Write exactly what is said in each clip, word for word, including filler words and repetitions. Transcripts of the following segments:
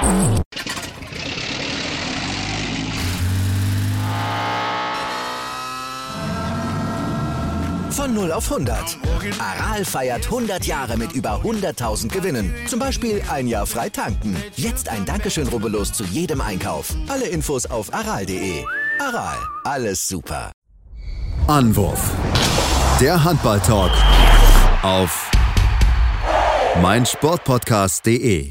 Von null auf hundert. Aral feiert hundert Jahre mit über hunderttausend Gewinnen. Zum Beispiel ein Jahr frei tanken. Jetzt ein Dankeschön, rubbellos zu jedem Einkauf. Alle Infos auf aral punkt de. Aral, alles super. Anwurf. Der Handball-Talk auf meinsportpodcast punkt de.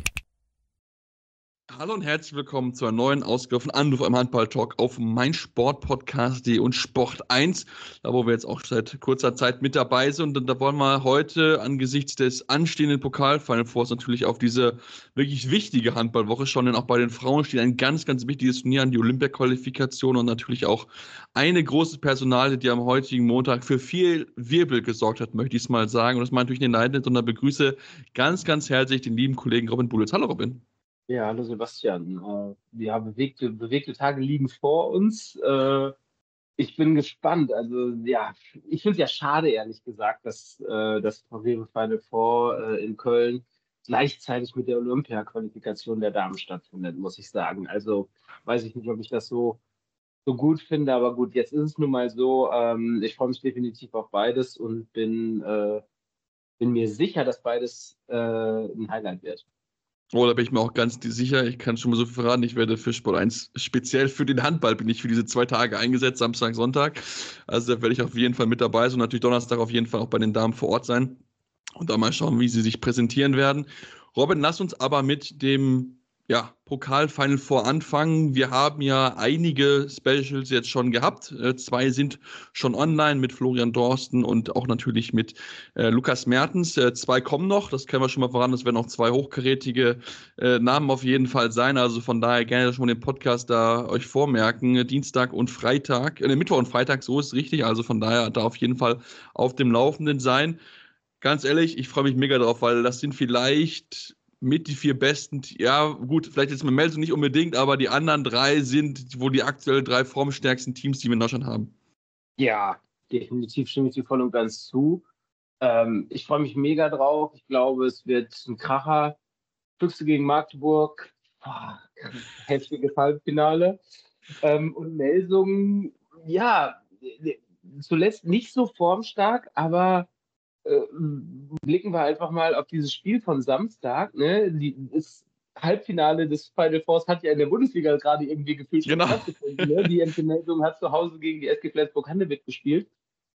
Hallo und herzlich willkommen zu einer neuen Ausgabe von Anruf am Handball-Talk auf meinsportpodcast punkt de und Sport eins, da wo wir jetzt auch seit kurzer Zeit mit dabei sind. Und da wollen wir heute angesichts des anstehenden Pokal-Final Fours natürlich auf diese wirklich wichtige Handballwoche schauen, denn auch bei den Frauen steht ein ganz, ganz wichtiges Turnier an, die Olympia-Qualifikation und natürlich auch eine große Personalie, die am heutigen Montag für viel Wirbel gesorgt hat, möchte ich es mal sagen. Und das meine ich natürlich den Leitenden, sondern begrüße ganz, ganz herzlich den lieben Kollegen Robin Bulitz. Hallo Robin. Ja, hallo Sebastian. Äh, ja, bewegte, bewegte Tage liegen vor uns. Äh, ich bin gespannt. Also ja, ich finde es ja schade, ehrlich gesagt, dass äh, das Rewe Final Four äh, in Köln gleichzeitig mit der Olympia-Qualifikation der Damen stattfindet, muss ich sagen. Also weiß ich nicht, ob ich das so, so gut finde, aber gut, jetzt ist es nun mal so. Ähm, ich freue mich definitiv auf beides und bin, äh, bin mir sicher, dass beides äh, ein Highlight wird. Oh, da bin ich mir auch ganz sicher. Ich kann schon mal so viel verraten. Ich werde für Sport eins speziell für den Handball bin ich für diese zwei Tage eingesetzt, Samstag, Sonntag. Also da werde ich auf jeden Fall mit dabei sein und natürlich Donnerstag auf jeden Fall auch bei den Damen vor Ort sein und da mal schauen, wie sie sich präsentieren werden. Robin, lass uns aber mit dem ja, Pokal-Final Four anfangen. Wir haben ja einige Specials jetzt schon gehabt. Äh, zwei sind schon online mit Florian Dorsten und auch natürlich mit äh, Lukas Mertens. Äh, zwei kommen noch, das können wir schon mal voran. Das werden auch zwei hochkarätige äh, Namen auf jeden Fall sein. Also von daher gerne schon mal den Podcast da euch vormerken. Dienstag und Freitag, äh, Mittwoch und Freitag, so ist es richtig. Also von daher da auf jeden Fall auf dem Laufenden sein. Ganz ehrlich, ich freue mich mega drauf, weil das sind vielleicht mit die vier besten, ja gut, vielleicht jetzt mit Melsung nicht unbedingt, aber die anderen drei sind wohl die aktuell drei formstärksten Teams, die wir in Deutschland haben. Ja, definitiv stimme ich dir voll und ganz zu. Ähm, ich freue mich mega drauf. Ich glaube, es wird ein Kracher. Füchse gegen Magdeburg, boah, heftiges Halbfinale. Ähm, und Melsungen, ja, zuletzt nicht so formstark, aber äh, blicken wir einfach mal auf dieses Spiel von Samstag. Ne? Die, das Halbfinale des Final Fours hat ja in der Bundesliga gerade irgendwie gefühlt schon Genau. stattgefunden. Ne? Die M T Melsung hat zu Hause gegen die S G Flensburg-Handewitt gespielt.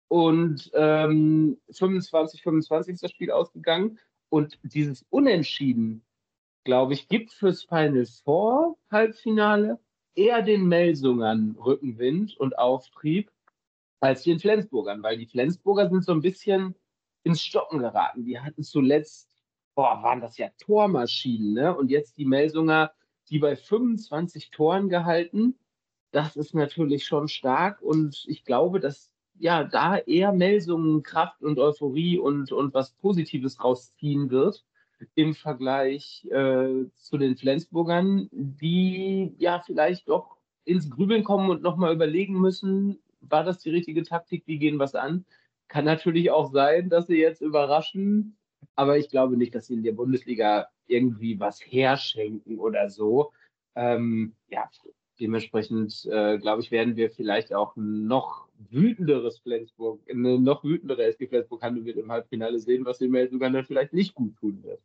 Und ähm, fünfundzwanzig fünfundzwanzig ist das Spiel ausgegangen. Und dieses Unentschieden, glaube ich, gibt fürs Final Four Halbfinale eher den Melsungern Rückenwind und Auftrieb als den Flensburgern, weil die Flensburger sind so ein bisschen ins Stocken geraten. Die hatten zuletzt, boah, waren das ja Tormaschinen, ne? Und jetzt die Melsunger, die bei fünfundzwanzig Toren gehalten. Das ist natürlich schon stark und ich glaube, dass ja da eher Melsungen Kraft und Euphorie und, und was Positives rausziehen wird im Vergleich äh, zu den Flensburgern, die ja vielleicht doch ins Grübeln kommen und nochmal überlegen müssen, war das die richtige Taktik, wie gehen was an? Kann natürlich auch sein, dass sie jetzt überraschen, aber ich glaube nicht, dass sie in der Bundesliga irgendwie was herschenken oder so. Ähm, ja, dementsprechend, äh, glaube ich, werden wir vielleicht auch ein noch wütenderes Flensburg, eine noch wütendere S G Flensburg-Handewitt im Halbfinale sehen, was dem sogar dann vielleicht nicht gut tun wird.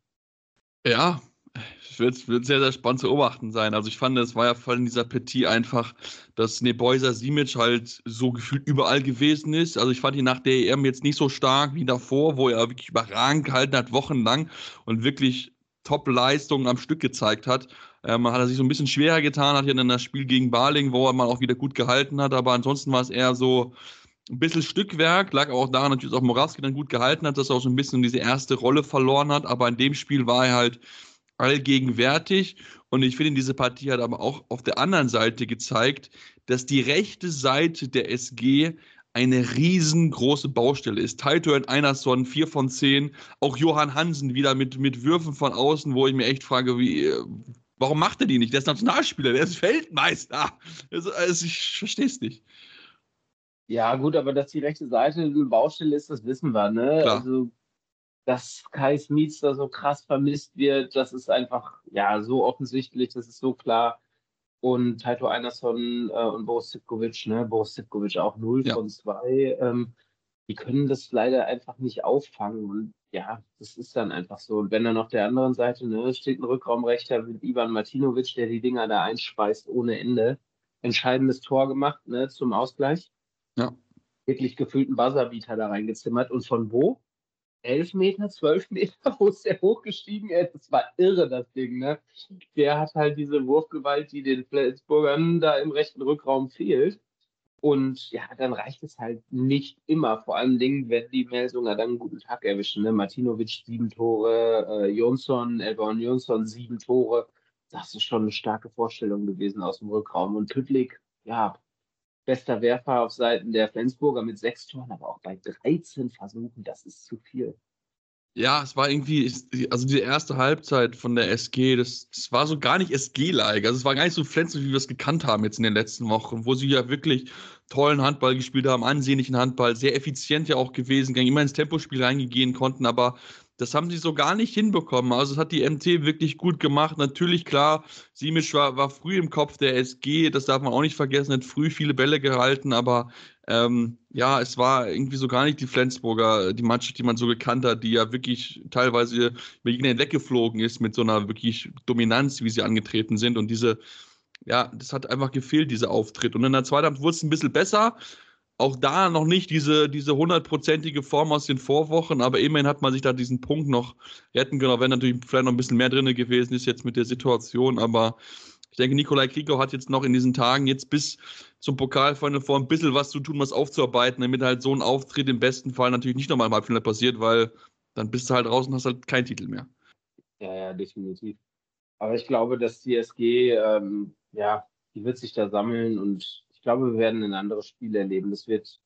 Ja, es wird, wird sehr, sehr spannend zu beobachten sein. Also ich fand, es war ja voll in dieser Partie einfach, dass Nebojsa Simic halt so gefühlt überall gewesen ist. Also ich fand ihn nach der E M jetzt nicht so stark wie davor, wo er wirklich überragend gehalten hat, wochenlang und wirklich Top-Leistungen am Stück gezeigt hat. Ähm, hat er sich so ein bisschen schwerer getan, hat ja dann das Spiel gegen Baling, wo er mal auch wieder gut gehalten hat, aber ansonsten war es eher so ein bisschen Stückwerk, lag auch daran natürlich, dass auch Morawski dann gut gehalten hat, dass er auch so ein bisschen diese erste Rolle verloren hat, aber in dem Spiel war er halt allgegenwärtig und ich finde, diese Partie hat aber auch auf der anderen Seite gezeigt, dass die rechte Seite der S G eine riesengroße Baustelle ist. Taito Einarsson, vier von zehn, auch Johann Hansen wieder mit, mit Würfen von außen, wo ich mir echt frage, wie, warum macht er die nicht? Der ist Nationalspieler, der ist Feldmeister. Also, also ich verstehe es nicht. Ja, gut, aber dass die rechte Seite eine Baustelle ist, das wissen wir, ne? Klar. Also dass Kai Smits da so krass vermisst wird, das ist einfach ja so offensichtlich, das ist so klar. Und Taito Einarsson äh, und Boris Zivkovic, ne? Boris Zivkovic auch null Ja. von zwei. Ähm, die können das leider einfach nicht auffangen. Und ja, das ist dann einfach so. Und wenn dann auf der anderen Seite, ne, steht ein Rückraumrechter mit Ivan Martinovic, der die Dinger da einspeist ohne Ende. Entscheidendes Tor gemacht, ne, zum Ausgleich. Ja. Wirklich gefühlt einen Buzzerbeater da reingezimmert. Und von wo? elf Meter, zwölf Meter, wo ist der hochgestiegen? Ey, das war irre, das Ding, ne? Der hat halt diese Wurfgewalt, die den Flensburgern da im rechten Rückraum fehlt. Und ja, dann reicht es halt nicht immer. Vor allen Dingen, wenn die Melsunger dann einen guten Tag erwischen. Ne? Martinovic sieben Tore, äh, Jonsson, Elbon Jonsson sieben Tore. Das ist schon eine starke Vorstellung gewesen aus dem Rückraum. Und Püttlik, ja, bester Werfer auf Seiten der Flensburger mit sechs Toren, aber auch bei dreizehn Versuchen, das ist zu viel. Ja, es war irgendwie, also die erste Halbzeit von der S G, das, das war so gar nicht S G-like. Also es war gar nicht so Flensburg, wie wir es gekannt haben jetzt in den letzten Wochen, wo sie ja wirklich tollen Handball gespielt haben, ansehnlichen Handball, sehr effizient ja auch gewesen, immer ins Tempospiel reingehen konnten, aber das haben sie so gar nicht hinbekommen. Also es hat die M T wirklich gut gemacht. Natürlich, klar, Simic war, war früh im Kopf der S G, das darf man auch nicht vergessen, hat früh viele Bälle gehalten, aber ähm, ja, es war irgendwie so gar nicht die Flensburger, die Mannschaft, die man so gekannt hat, die ja wirklich teilweise über Gegner hinweggeflogen ist mit so einer wirklich Dominanz, wie sie angetreten sind. Und diese, ja, das hat einfach gefehlt, dieser Auftritt. Und in der zweiten Halbzeit wurde es ein bisschen besser. Auch da noch nicht diese, diese hundertprozentige Form aus den Vorwochen, aber immerhin hat man sich da diesen Punkt noch retten können, auch wenn natürlich vielleicht noch ein bisschen mehr drin gewesen ist jetzt mit der Situation, aber ich denke, Nikolai Kriegau hat jetzt noch in diesen Tagen jetzt bis zum Pokalfinale vor ein bisschen was zu tun, was aufzuarbeiten, damit halt so ein Auftritt im besten Fall natürlich nicht nochmal im Halbfinale passiert, weil dann bist du halt raus und hast halt keinen Titel mehr. Ja, ja, definitiv. Aber ich glaube, dass die S G, ähm, ja, die wird sich da sammeln und ich glaube, wir werden ein anderes Spiel erleben. Das wird,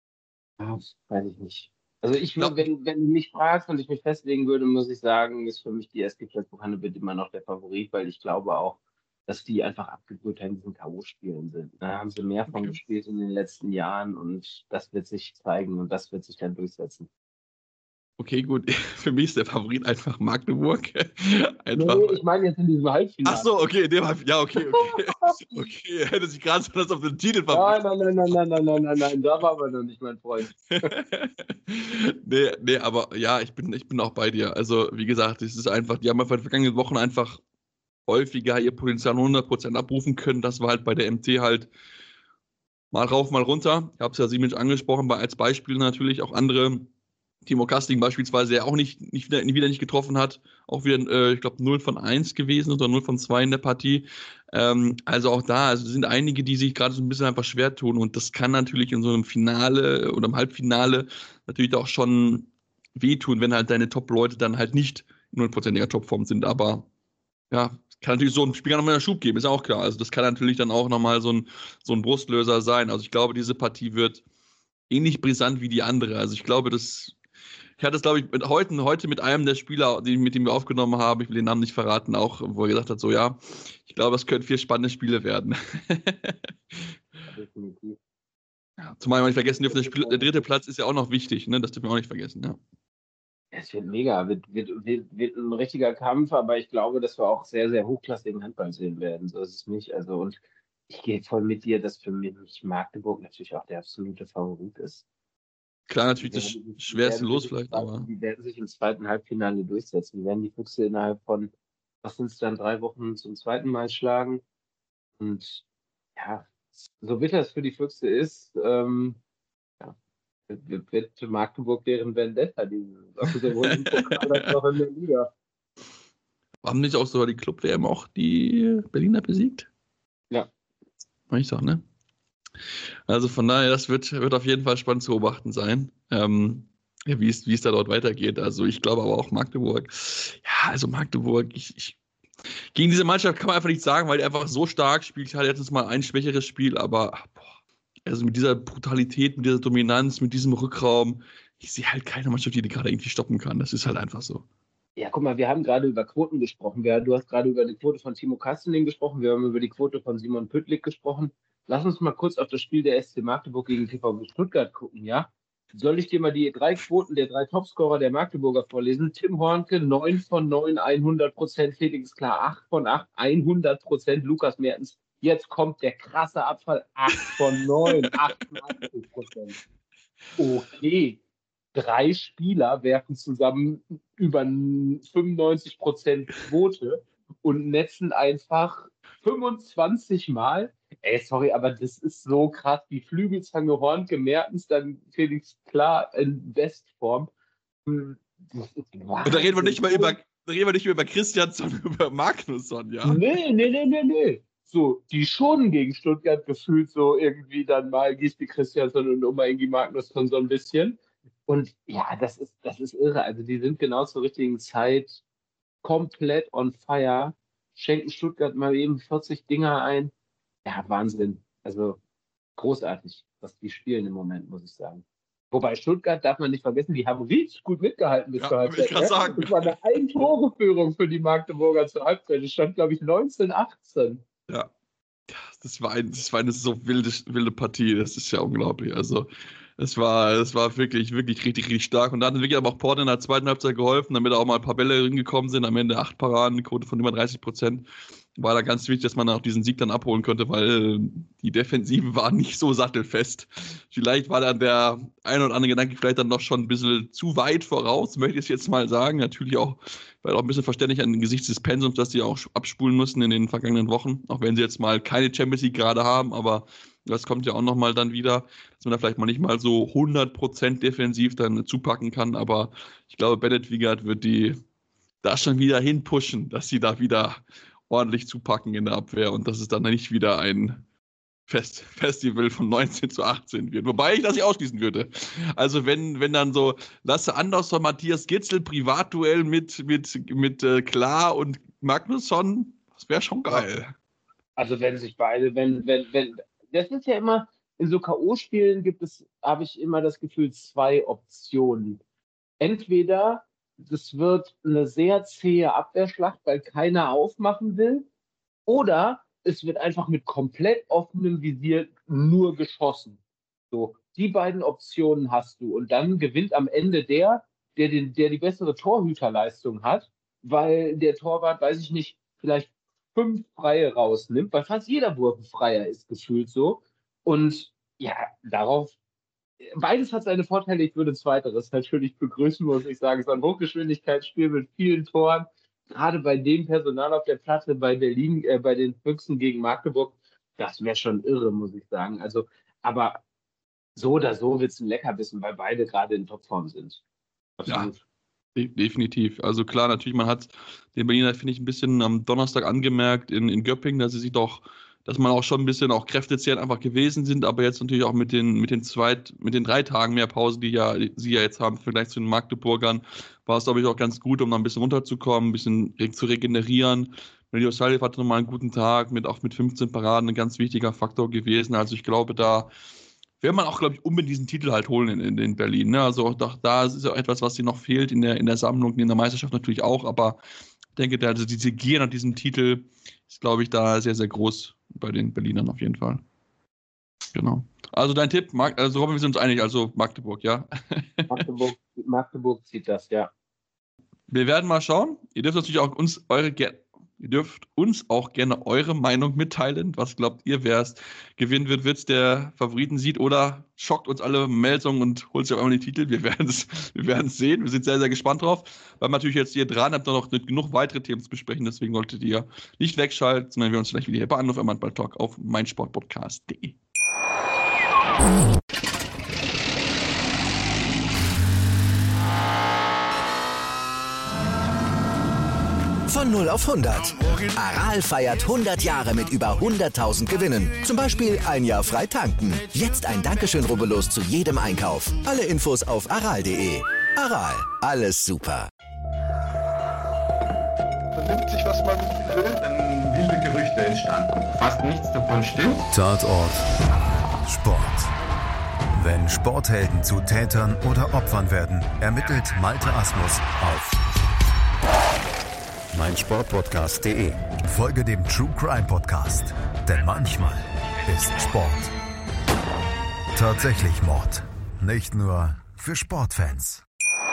ja, weiß ich nicht. Also ich würde, wenn, wenn du mich fragst und ich mich festlegen würde, muss ich sagen, ist für mich die S G Flensburg-Handewitt immer noch der Favorit, weil ich glaube auch, dass die einfach abgebrühter in diesen K O-Spielen sind. Da haben sie mehr von gespielt in den letzten Jahren und das wird sich zeigen und das wird sich dann durchsetzen. Okay, gut. Für mich ist der Favorit einfach Magdeburg. Einfach. Nee, ich meine jetzt in diesem Halbfinale. Ach so, okay, dem Halb- ja, okay, okay. Okay, hätte sich gerade so das auf den Titel Nein, nein, nein, nein, nein, nein, nein, nein, nein, da waren wir noch nicht, mein Freund. nee, nee, aber ja, ich bin, ich bin auch bei dir. Also, wie gesagt, es ist einfach, die haben einfach in den vergangenen Wochen einfach häufiger ihr Potenzial hundert Prozent abrufen können. Das war halt bei der M T halt mal rauf, mal runter. Ich habe es ja Simic angesprochen, bei, als Beispiel natürlich auch andere. Timo Kasting beispielsweise, der auch nicht, nicht, wieder, wieder nicht getroffen hat, auch wieder, äh, ich glaube, null von eins gewesen oder null von zwei in der Partie. Ähm, also auch da, also sind einige, die sich gerade so ein bisschen einfach schwer tun und das kann natürlich in so einem Finale oder im Halbfinale natürlich auch schon wehtun, wenn halt deine Top-Leute dann halt nicht in hundertprozentiger Topform sind, aber ja, kann natürlich so ein Spiel nochmal einen Schub geben, ist auch klar. Also das kann natürlich dann auch nochmal so ein, so ein Brustlöser sein. Also ich glaube, diese Partie wird ähnlich brisant wie die andere. Also ich glaube, das Ich hatte es, glaube ich, mit heute, heute mit einem der Spieler, die, mit dem wir aufgenommen haben, ich will den Namen nicht verraten, auch, wo er gesagt hat, so ja, ich glaube, es können vier spannende Spiele werden. Definitiv. Ja, zumal wir nicht vergessen dürfen, der, Spiel, der dritte Platz ist ja auch noch wichtig, ne? Das dürfen wir auch nicht vergessen, ja. Es wird mega, wird, wird, wird, wird ein richtiger Kampf, aber ich glaube, dass wir auch sehr, sehr hochklassigen Handball sehen werden. So ist es nicht. Also, und ich gehe voll mit dir, dass für mich Magdeburg natürlich auch der absolute Favorit ist. Klar, natürlich das Die schwerste werden Los sich vielleicht, im zweiten- aber Die werden sich im zweiten Halbfinale durchsetzen. Die werden die Füchse innerhalb von, was sind es dann, drei Wochen zum zweiten Mal schlagen. Und ja, so bitter es für die Füchse ist, ähm, ja, wird, wird Magdeburg deren Vendetta, die sowohl im Pokal als auch in der Liga. haben nicht auch sogar die Club-W M auch die Berliner besiegt? Ja. Ich doch, ne? Also von daher, das wird, wird auf jeden Fall spannend zu beobachten sein, ähm, ja, wie es, wie es da dort weitergeht. Also ich glaube aber auch Magdeburg. Ja, also Magdeburg, ich, ich, gegen diese Mannschaft kann man einfach nicht sagen, weil die einfach so stark spielt. Ich hatte jetzt mal ein schwächeres Spiel, aber ach, boah, also mit dieser Brutalität, mit dieser Dominanz, mit diesem Rückraum, ich sehe halt keine Mannschaft, die die gerade irgendwie stoppen kann. Das ist halt einfach so. Ja, guck mal, wir haben gerade über Quoten gesprochen. Wir, du hast gerade über die Quote von Timo Kastening gesprochen. Wir haben über die Quote von Simon Püttlik gesprochen. Lass uns mal kurz auf das Spiel der S C Magdeburg gegen T V Stuttgart gucken, ja? Soll ich dir mal die drei Quoten der drei Topscorer der Magdeburger vorlesen? Tim Hornke, neun von neun, hundert Prozent. Felix Klar, acht von acht, hundert Prozent. Lukas Mertens, jetzt kommt der krasse Abfall, acht von neun, achtundachtzig Prozent. Okay, drei Spieler werfen zusammen über fünfundneunzig Prozent Quote und netzen einfach fünfundzwanzig Mal. Ey, sorry, aber das ist so krass. Die Flügelzange Hornke, Mertens, dann Felix Klar in Bestform. Das ist und da reden wir nicht mal über, da reden wir nicht mehr über Christian, sondern über Magnusson, ja? Nee, nee, nee, nee, nee. So, die schonen gegen Stuttgart gefühlt so irgendwie dann mal Gisli Christiansson und Oma Ingi Magnusson so ein bisschen. Und ja, das ist, das ist irre. Also die sind genau zur richtigen Zeit komplett on fire. Schenken Stuttgart mal eben vierzig Dinger ein. Ja, Wahnsinn. Also großartig, was die spielen im Moment, muss ich sagen. Wobei Stuttgart darf man nicht vergessen, die haben richtig gut mitgehalten bis ja, zur Halbzeit. Ich sagen. Das war eine Ein-Tore-Führung für die Magdeburger zur Halbzeit. Es stand, glaube ich, neunzehn achtzehn. Ja, das war, ein, das war eine so wilde, wilde Partie. Das ist ja unglaublich. Also es war, es war wirklich, wirklich richtig, richtig stark. Und da hat wirklich aber auch Porter in der zweiten Halbzeit geholfen, damit auch mal ein paar Bälle hingekommen sind. Am Ende acht Paraden, eine Quote von über dreißig Prozent. War da ganz wichtig, dass man auch diesen Sieg dann abholen konnte, weil die Defensive war nicht so sattelfest. Vielleicht war dann der ein oder andere Gedanke vielleicht dann noch schon ein bisschen zu weit voraus, möchte ich jetzt mal sagen. Natürlich auch, weil auch ein bisschen verständlich angesichts des Pensums, dass die auch abspulen mussten in den vergangenen Wochen, auch wenn sie jetzt mal keine Champions League gerade haben, aber das kommt ja auch nochmal dann wieder, dass man da vielleicht mal nicht mal so hundert Prozent defensiv dann zupacken kann, aber ich glaube, Bennett Wiegert wird die da schon wieder hinpushen, dass sie da wieder ordentlich zupacken in der Abwehr und dass es dann nicht wieder ein Fest, Festival von neunzehn zu achtzehn wird. Wobei ich das nicht ausschließen würde. Also wenn, wenn dann so Lasse Andersson, Matthias Gitzel, Privatduell mit, mit, mit äh, Klar und Magnusson, das wäre schon geil. Also wenn sich beide, wenn, wenn, wenn, das ist ja immer, in so K O-Spielen gibt es, habe ich immer das Gefühl, zwei Optionen. Entweder das wird eine sehr zähe Abwehrschlacht, weil keiner aufmachen will. Oder es wird einfach mit komplett offenem Visier nur geschossen. So, die beiden Optionen hast du. Und dann gewinnt am Ende der, der, den, der die bessere Torhüterleistung hat, weil der Torwart, weiß ich nicht, vielleicht fünf Freie rausnimmt, weil fast jeder Wurf ein Freier ist, gefühlt so. Und ja, darauf beides hat seine Vorteile, ich würde zweiteres natürlich begrüßen, muss ich sagen. Es ist ein Hochgeschwindigkeitsspiel mit vielen Toren, gerade bei dem Personal auf der Platte bei Berlin, äh, bei den Füchsen gegen Magdeburg, das wäre schon irre, muss ich sagen. Also, aber so oder so wird es ein Leckerbissen, weil beide gerade in Topform sind. Absolut. Ja, definitiv. Also klar, natürlich, man hat den Berliner, finde ich, ein bisschen am Donnerstag angemerkt in, in Göppingen, dass sie sich doch dass man auch schon ein bisschen auch kräftezehrend einfach gewesen sind, aber jetzt natürlich auch mit den, mit den zweit, mit den drei Tagen mehr Pause, die ja, die sie ja jetzt haben, im Vergleich zu den Magdeburgern, war es, glaube ich, auch ganz gut, um noch ein bisschen runterzukommen, ein bisschen re- zu regenerieren. Melio Salif hatte nochmal einen guten Tag, mit auch mit fünfzehn Paraden ein ganz wichtiger Faktor gewesen. Also ich glaube, da will man auch, glaube ich, unbedingt diesen Titel halt holen in, in, in Berlin. Ne? Also auch da, da ist ja etwas, was dir noch fehlt in der, in der Sammlung, in der Meisterschaft natürlich auch, aber ich denke, da, also diese Gier nach diesem Titel ist, glaube ich, da sehr, sehr groß bei den Berlinern auf jeden Fall. Genau. Also dein Tipp, Mag- also Robin, wir sind uns einig, also Magdeburg, ja? Magdeburg, Magdeburg zieht das, ja. Wir werden mal schauen. Ihr dürft natürlich auch uns eure Ge- ihr dürft uns auch gerne eure Meinung mitteilen. Was glaubt ihr, wer es gewinnen wird? Wird es der Favoritensieg oder schockt uns alle Meldungen und holt sich auf einmal die Titel? Wir werden es wir werden's sehen. Wir sind sehr, sehr gespannt drauf. Weil wir natürlich jetzt hier dran habt, noch nicht genug weitere Themen zu besprechen. Deswegen solltet ihr nicht wegschalten, sondern wir uns vielleicht wieder hier bei Anruf im Handball-Talk auf meinsportpodcast punkt de. Von null auf hundert. Aral feiert hundert Jahre mit über hunderttausend Gewinnen. Zum Beispiel ein Jahr frei tanken. Jetzt ein Dankeschön, rubbellos zu jedem Einkauf. Alle Infos auf aral punkt de. Aral, alles super. Vernimmt sich, was man will, dann wilde Gerüchte entstanden. Fast nichts davon stimmt. Tatort Sport. Wenn Sporthelden zu Tätern oder Opfern werden, ermittelt Malte Asmus auf meinsportpodcast punkt de. Folge dem True Crime Podcast, denn manchmal ist Sport tatsächlich Mord. nicht nur für Sportfans.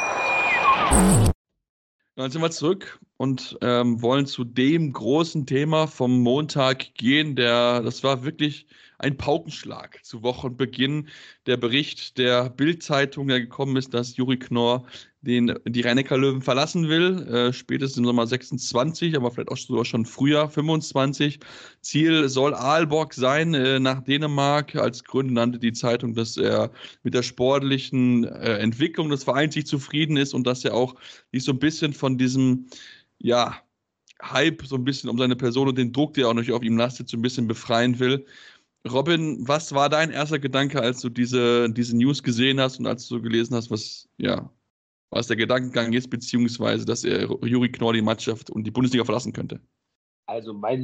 Dann sind wir zurück und ähm, wollen zu dem großen Thema vom Montag gehen. Der, das war wirklich ein Paukenschlag zu Wochenbeginn. Der Bericht der Bild-Zeitung, der gekommen ist, dass Juri Knorr den, die Rhein-Neckar-Löwen verlassen will, äh, spätestens im Sommer sechsundzwanzig, aber vielleicht auch sogar schon früher, fünfundzwanzig. Ziel soll Aalborg sein, äh, nach Dänemark. Als Gründe nannte die Zeitung, dass er mit der sportlichen äh, Entwicklung des Vereins sich zufrieden ist und dass er auch sich so ein bisschen von diesem, ja, Hype so ein bisschen um seine Person und den Druck, der auch noch auf ihm lastet, so ein bisschen befreien will. Robin, was war dein erster Gedanke, als du diese, diese News gesehen hast und als du gelesen hast, was, ja, was der Gedankengang ist, beziehungsweise, dass er Juri Knorr die Mannschaft und die Bundesliga verlassen könnte? Also mein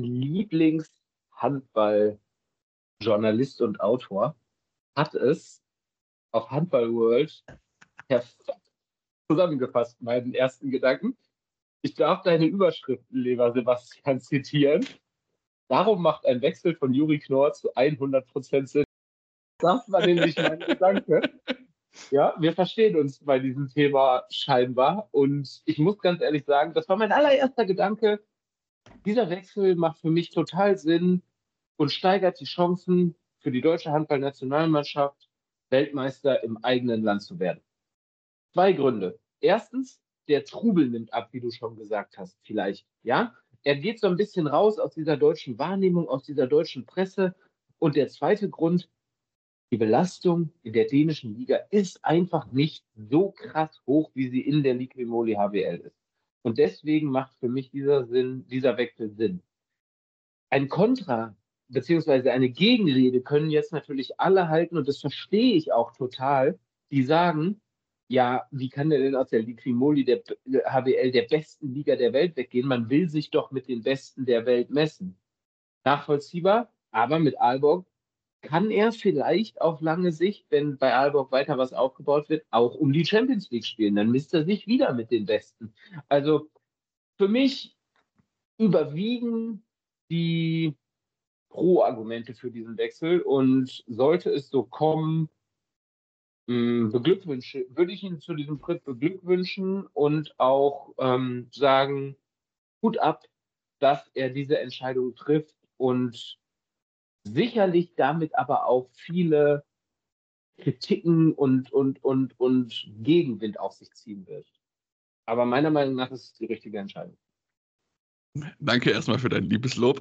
Lieblings-Handball-Journalist und Autor hat es auf Handball World perfekt zusammengefasst, meinen ersten Gedanken. Ich darf deine Überschriften, lieber Sebastian, zitieren. Darum macht ein Wechsel von Juri Knorr zu hundert Prozent Sinn. Das war nämlich mein Gedanke. Ja, wir verstehen uns bei diesem Thema scheinbar. Und ich muss ganz ehrlich sagen, das war mein allererster Gedanke. Dieser Wechsel macht für mich total Sinn und steigert die Chancen für die deutsche Handballnationalmannschaft, Weltmeister im eigenen Land zu werden. Zwei Gründe. Erstens, der Trubel nimmt ab, wie du schon gesagt hast, vielleicht. Ja, er geht so ein bisschen raus aus dieser deutschen Wahrnehmung, aus dieser deutschen Presse. Und der zweite Grund, die Belastung in der dänischen Liga ist einfach nicht so krass hoch, wie sie in der Ligue Moly H B L ist. Und deswegen macht für mich dieser Sinn, dieser Wechsel Sinn. Ein Kontra beziehungsweise eine Gegenrede können jetzt natürlich alle halten, und das verstehe ich auch total, die sagen, ja, wie kann der denn aus der Ligue Moly, der H B L, der besten Liga der Welt weggehen? Man will sich doch mit den Besten der Welt messen. Nachvollziehbar, aber mit Aalborg kann er vielleicht auf lange Sicht, wenn bei Aalborg weiter was aufgebaut wird, auch um die Champions League spielen. Dann misst er sich wieder mit den Besten. Also für mich überwiegen die Pro-Argumente für diesen Wechsel, und sollte es so kommen, beglückwünsche, würde ich ihn zu diesem Schritt beglückwünschen und auch ähm, sagen, Hut ab, dass er diese Entscheidung trifft und sicherlich damit aber auch viele Kritiken und, und, und, und Gegenwind auf sich ziehen wird. Aber meiner Meinung nach ist es die richtige Entscheidung. Danke erstmal für dein Liebeslob.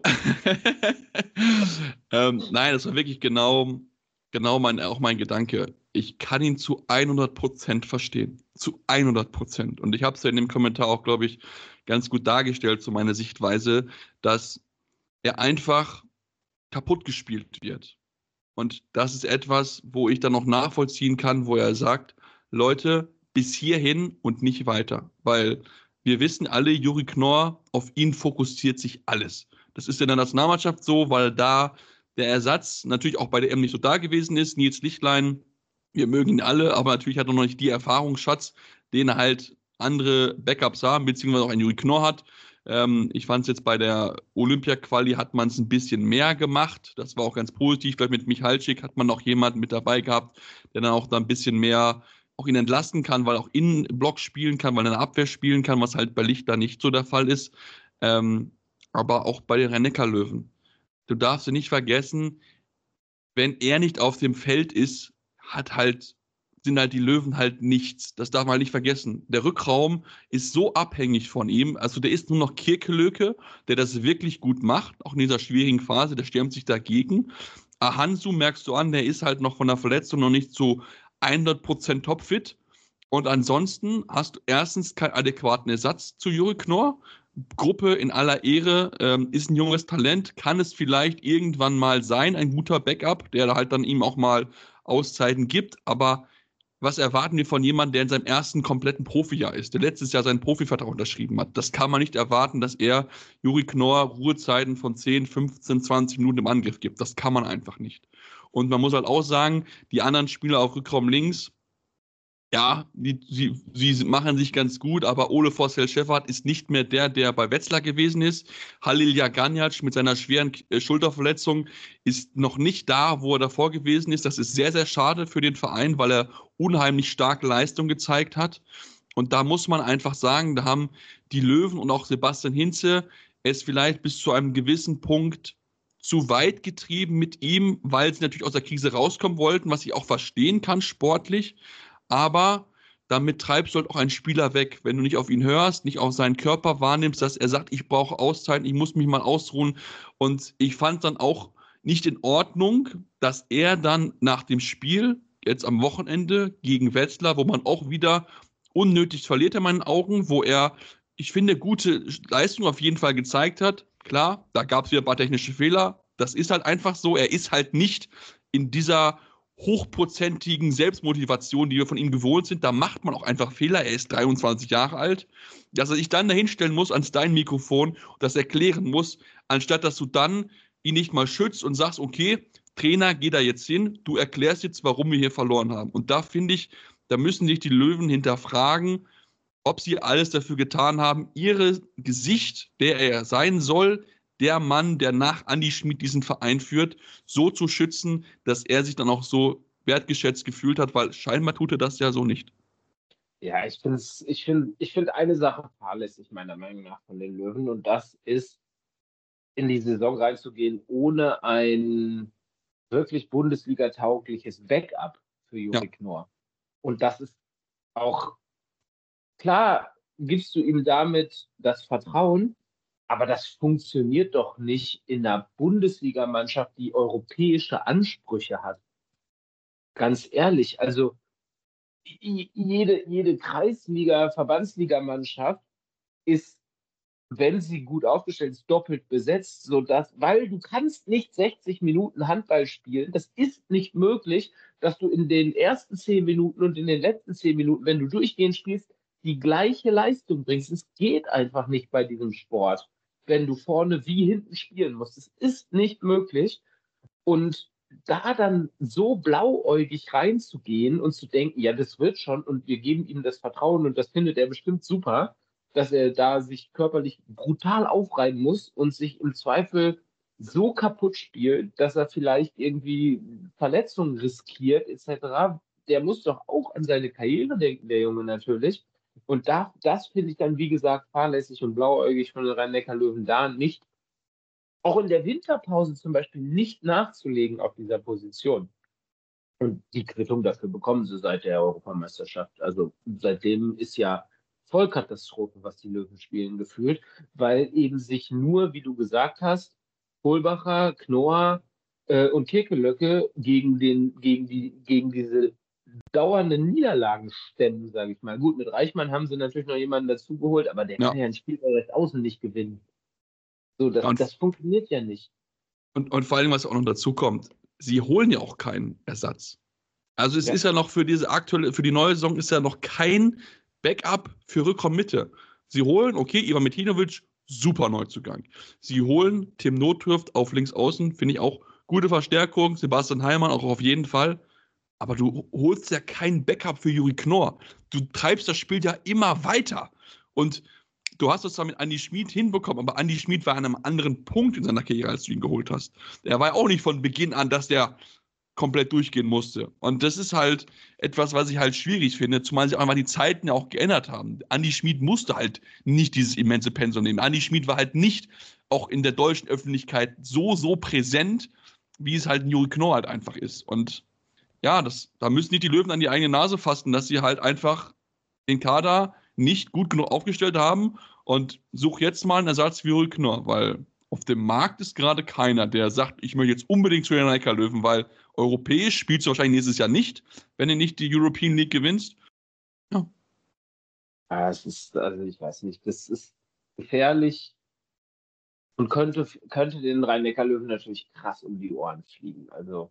ähm, nein, das war wirklich genau, genau mein, auch mein Gedanke. Ich kann ihn zu hundert Prozent verstehen. Zu hundert Prozent. Und ich habe es ja in dem Kommentar auch, glaube ich, ganz gut dargestellt, so meine Sichtweise, dass er einfach kaputt gespielt wird. Und das ist etwas, wo ich dann noch nachvollziehen kann, wo er sagt, Leute, bis hierhin und nicht weiter. Weil wir wissen alle, Juri Knorr, auf ihn fokussiert sich alles. Das ist in der Nationalmannschaft so, weil da der Ersatz natürlich auch bei der E M nicht so da gewesen ist. Nils Lichtlein, wir mögen ihn alle, aber natürlich hat er noch nicht die Erfahrungsschatz, den halt andere Backups haben, beziehungsweise auch ein Juri Knorr hat. Ähm, ich fand es jetzt bei der Olympia-Quali hat man es ein bisschen mehr gemacht. Das war auch ganz positiv. Vielleicht mit Michalczyk hat man noch jemanden mit dabei gehabt, der dann auch da ein bisschen mehr auch ihn entlasten kann, weil er auch in Block spielen kann, weil er eine Abwehr spielen kann, was halt bei Licht da nicht so der Fall ist. Ähm, aber auch bei den Rhein-Neckar-Löwen. Du darfst nicht vergessen, wenn er nicht auf dem Feld ist, hat halt, sind halt die Löwen halt nichts. Das darf man halt nicht vergessen. Der Rückraum ist so abhängig von ihm. Also der ist nur noch Kirkelöke, der das wirklich gut macht, auch in dieser schwierigen Phase, der stürmt sich dagegen. Ahansu merkst du an, der ist halt noch von der Verletzung noch nicht so hundert Prozent topfit. Und ansonsten hast du erstens keinen adäquaten Ersatz zu Juri Knorr. Gruppe in aller Ehre, ähm, ist ein junges Talent, kann es vielleicht irgendwann mal sein, ein guter Backup, der halt dann ihm auch mal Auszeiten gibt, aber was erwarten wir von jemandem, der in seinem ersten kompletten Profijahr ist, der letztes Jahr seinen Profivertrag unterschrieben hat? Das kann man nicht erwarten, dass er Juri Knorr Ruhezeiten von zehn, fünfzehn, zwanzig Minuten im Angriff gibt. Das kann man einfach nicht. Und man muss halt auch sagen, die anderen Spieler auf Rückraum links, Ja, die, sie, sie machen sich ganz gut, aber Ole Forsell-Schäffert ist nicht mehr der, der bei Wetzlar gewesen ist. Halil Jaganjac mit seiner schweren äh, Schulterverletzung ist noch nicht da, wo er davor gewesen ist. Das ist sehr, sehr schade für den Verein, weil er unheimlich starke Leistung gezeigt hat. Und da muss man einfach sagen, da haben die Löwen und auch Sebastian Hinze es vielleicht bis zu einem gewissen Punkt zu weit getrieben mit ihm, weil sie natürlich aus der Krise rauskommen wollten, was ich auch verstehen kann, sportlich. Aber damit treibst du halt auch einen Spieler weg, wenn du nicht auf ihn hörst, nicht auf seinen Körper wahrnimmst, dass er sagt, ich brauche Auszeit, ich muss mich mal ausruhen. Und ich fand dann auch nicht in Ordnung, dass er dann nach dem Spiel, jetzt am Wochenende gegen Wetzlar, wo man auch wieder unnötig verliert in meinen Augen, wo er, ich finde, gute Leistung auf jeden Fall gezeigt hat. Klar, da gab es wieder ein paar technische Fehler. Das ist halt einfach so. Er ist halt nicht in dieser hochprozentigen Selbstmotivation, die wir von ihm gewohnt sind. Da macht man auch einfach Fehler. Er ist dreiundzwanzig Jahre alt. Dass er sich dann dahinstellen muss ans dein Mikrofon und das erklären muss, anstatt dass du dann ihn nicht mal schützt und sagst, okay, Trainer, geh da jetzt hin, du erklärst jetzt, warum wir hier verloren haben. Und da finde ich, da müssen sich die Löwen hinterfragen, ob sie alles dafür getan haben, ihre Gesicht, der er sein soll, der Mann, der nach Andi Schmid diesen Verein führt, so zu schützen, dass er sich dann auch so wertgeschätzt gefühlt hat, weil scheinbar tut er das ja so nicht. Ja, ich finde ich find, ich find eine Sache fahrlässig, meiner Meinung nach, von den Löwen, und das ist, in die Saison reinzugehen, ohne ein wirklich Bundesliga-taugliches Backup für Juri Ja. Knorr. Und das ist auch, klar, gibst du ihm damit das Vertrauen, aber das funktioniert doch nicht in einer Bundesligamannschaft, die europäische Ansprüche hat. Ganz ehrlich, also i- jede, jede Kreisliga-, Verbandsligamannschaft ist, wenn sie gut aufgestellt ist, doppelt besetzt, sodass, weil du kannst nicht sechzig Minuten Handball spielen, das ist nicht möglich, dass du in den ersten zehn Minuten und in den letzten zehn Minuten, wenn du durchgehend spielst, die gleiche Leistung bringst. Es geht einfach nicht bei diesem Sport, wenn du vorne wie hinten spielen musst. Es ist nicht möglich. Und da dann so blauäugig reinzugehen und zu denken, ja, das wird schon und wir geben ihm das Vertrauen und das findet er bestimmt super, dass er da sich körperlich brutal aufreiben muss und sich im Zweifel so kaputt spielt, dass er vielleicht irgendwie Verletzungen riskiert et cetera. Der muss doch auch an seine Karriere denken, der Junge natürlich. Und da, das finde ich dann, wie gesagt, fahrlässig und blauäugig von den Rhein-Neckar-Löwen, da nicht, auch in der Winterpause zum Beispiel, nicht nachzulegen auf dieser Position. Und die Quittung dafür bekommen sie seit der Europameisterschaft. Also seitdem ist ja Vollkatastrophe, was die Löwen spielen, gefühlt, weil eben sich nur, wie du gesagt hast, Kohlbacher, Knorr äh, und Kirkelöcke gegen, den, gegen, die, gegen diese dauernden Niederlagen stemmen, sage ich mal. Gut, mit Reichmann haben sie natürlich noch jemanden dazugeholt, aber der Ja. kann ja ein Spiel bei rechts außen nicht gewinnen. So, das, Und- das funktioniert ja nicht. Und, und vor allem, was auch noch dazu kommt, sie holen ja auch keinen Ersatz. Also es Ja. ist ja noch für diese aktuelle, für die neue Saison ist ja noch kein Backup für Rückraum-Mitte. Sie holen, okay, Ivan Metinovic, super Neuzugang. Sie holen Tim Notdürft auf links außen, finde ich auch gute Verstärkung. Sebastian Heilmann auch auf jeden Fall. Aber du holst ja kein Backup für Juri Knorr. Du treibst das Spiel ja immer weiter. Und du hast es zwar mit Andi Schmid hinbekommen, aber Andi Schmid war an einem anderen Punkt in seiner Karriere, als du ihn geholt hast. Er war ja auch nicht von Beginn an, dass der komplett durchgehen musste. Und das ist halt etwas, was ich halt schwierig finde, zumal sich einfach die Zeiten ja auch geändert haben. Andi Schmid musste halt nicht dieses immense Pensum nehmen. Andi Schmid war halt nicht auch in der deutschen Öffentlichkeit so, so präsent, wie es halt ein Juri Knorr halt einfach ist. Und ja, das, da müssen nicht die Löwen an die eigene Nase fassen, dass sie halt einfach den Kader nicht gut genug aufgestellt haben und such jetzt mal einen Ersatz für Juri Knorr, weil auf dem Markt ist gerade keiner, der sagt, ich möchte jetzt unbedingt zu den Neckar-Löwen, weil europäisch spielst du wahrscheinlich nächstes Jahr nicht, wenn du nicht die European League gewinnst. Ja. Ah, es ist, also ich weiß nicht, das ist gefährlich und könnte, könnte den Rhein-Neckar-Löwen natürlich krass um die Ohren fliegen. Also,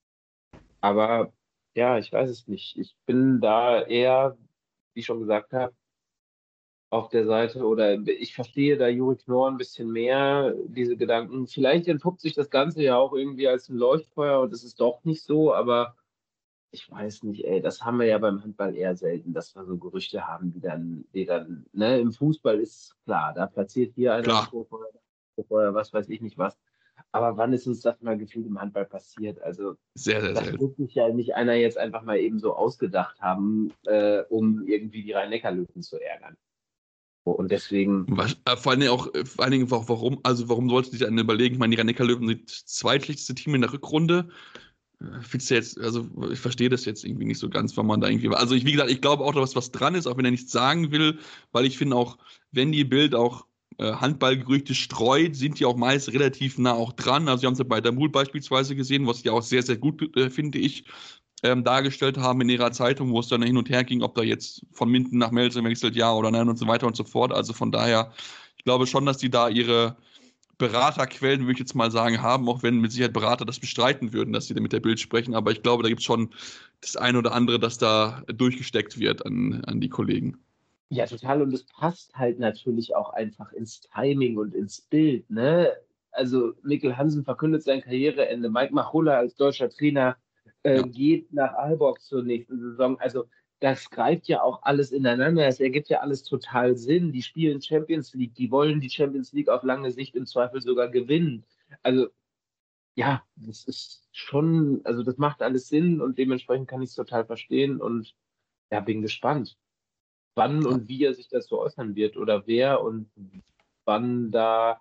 aber ja, ich weiß es nicht. Ich bin da eher, wie ich schon gesagt habe, auf der Seite, oder ich verstehe da Juri Knorr ein bisschen mehr, diese Gedanken. Vielleicht entpuppt sich das Ganze ja auch irgendwie als ein Leuchtfeuer und es ist doch nicht so, aber ich weiß nicht, ey, das haben wir ja beim Handball eher selten, dass wir so Gerüchte haben, die dann, die dann, ne, im Fußball ist klar, da platziert hier einer ein Klar. Tor vorher, vorher, was weiß ich nicht was. Aber wann ist uns das mal gefühlt im Handball passiert? Also, Sehr, sehr das selten. wird sich ja nicht einer jetzt einfach mal eben so ausgedacht haben, äh, um irgendwie die Rhein-Neckar-Löwen zu ärgern. So, und deswegen, Was, äh, vor allen Dingen auch, äh, vor allen Dingen auch, warum, also warum sollte sich einer überlegen? Ich meine, die Rhein-Neckar-Löwen sind das zweitschlechteste Team in der Rückrunde. Äh, Findest du jetzt, also ich verstehe das jetzt irgendwie nicht so ganz, wann man da irgendwie war. Also ich, wie gesagt, ich glaube auch, dass was dran ist, auch wenn er nichts sagen will, weil ich finde auch, wenn die Bild auch äh, Handballgerüchte streut, sind die auch meist relativ nah auch dran. Also wir haben es ja bei Damul beispielsweise gesehen, was die auch sehr, sehr gut, äh, finde ich, ähm, dargestellt haben in ihrer Zeitung, wo es dann hin und her ging, ob da jetzt von Minden nach Melsung wechselt, ja oder nein und so weiter und so fort. Also von daher, ich glaube schon, dass die da ihre Beraterquellen, würde ich jetzt mal sagen, haben, auch wenn mit Sicherheit Berater das bestreiten würden, dass sie da mit der Bild sprechen. Aber ich glaube, da gibt es schon das eine oder andere, das da durchgesteckt wird an, an die Kollegen. ja, total. Und es passt halt natürlich auch einfach ins Timing und ins Bild, ne? Also, Mikkel Hansen verkündet sein Karriereende. Mike Machulla als deutscher Trainer äh, Ja. geht nach Aalborg zur nächsten Saison. Also, das greift ja auch alles ineinander. Es ergibt ja alles total Sinn. Die spielen Champions League. Die wollen die Champions League auf lange Sicht im Zweifel sogar gewinnen. Also, ja, das ist schon, also, das macht alles Sinn und dementsprechend kann ich es total verstehen und ja, bin gespannt, wann und wie er sich dazu äußern wird oder wer und wann da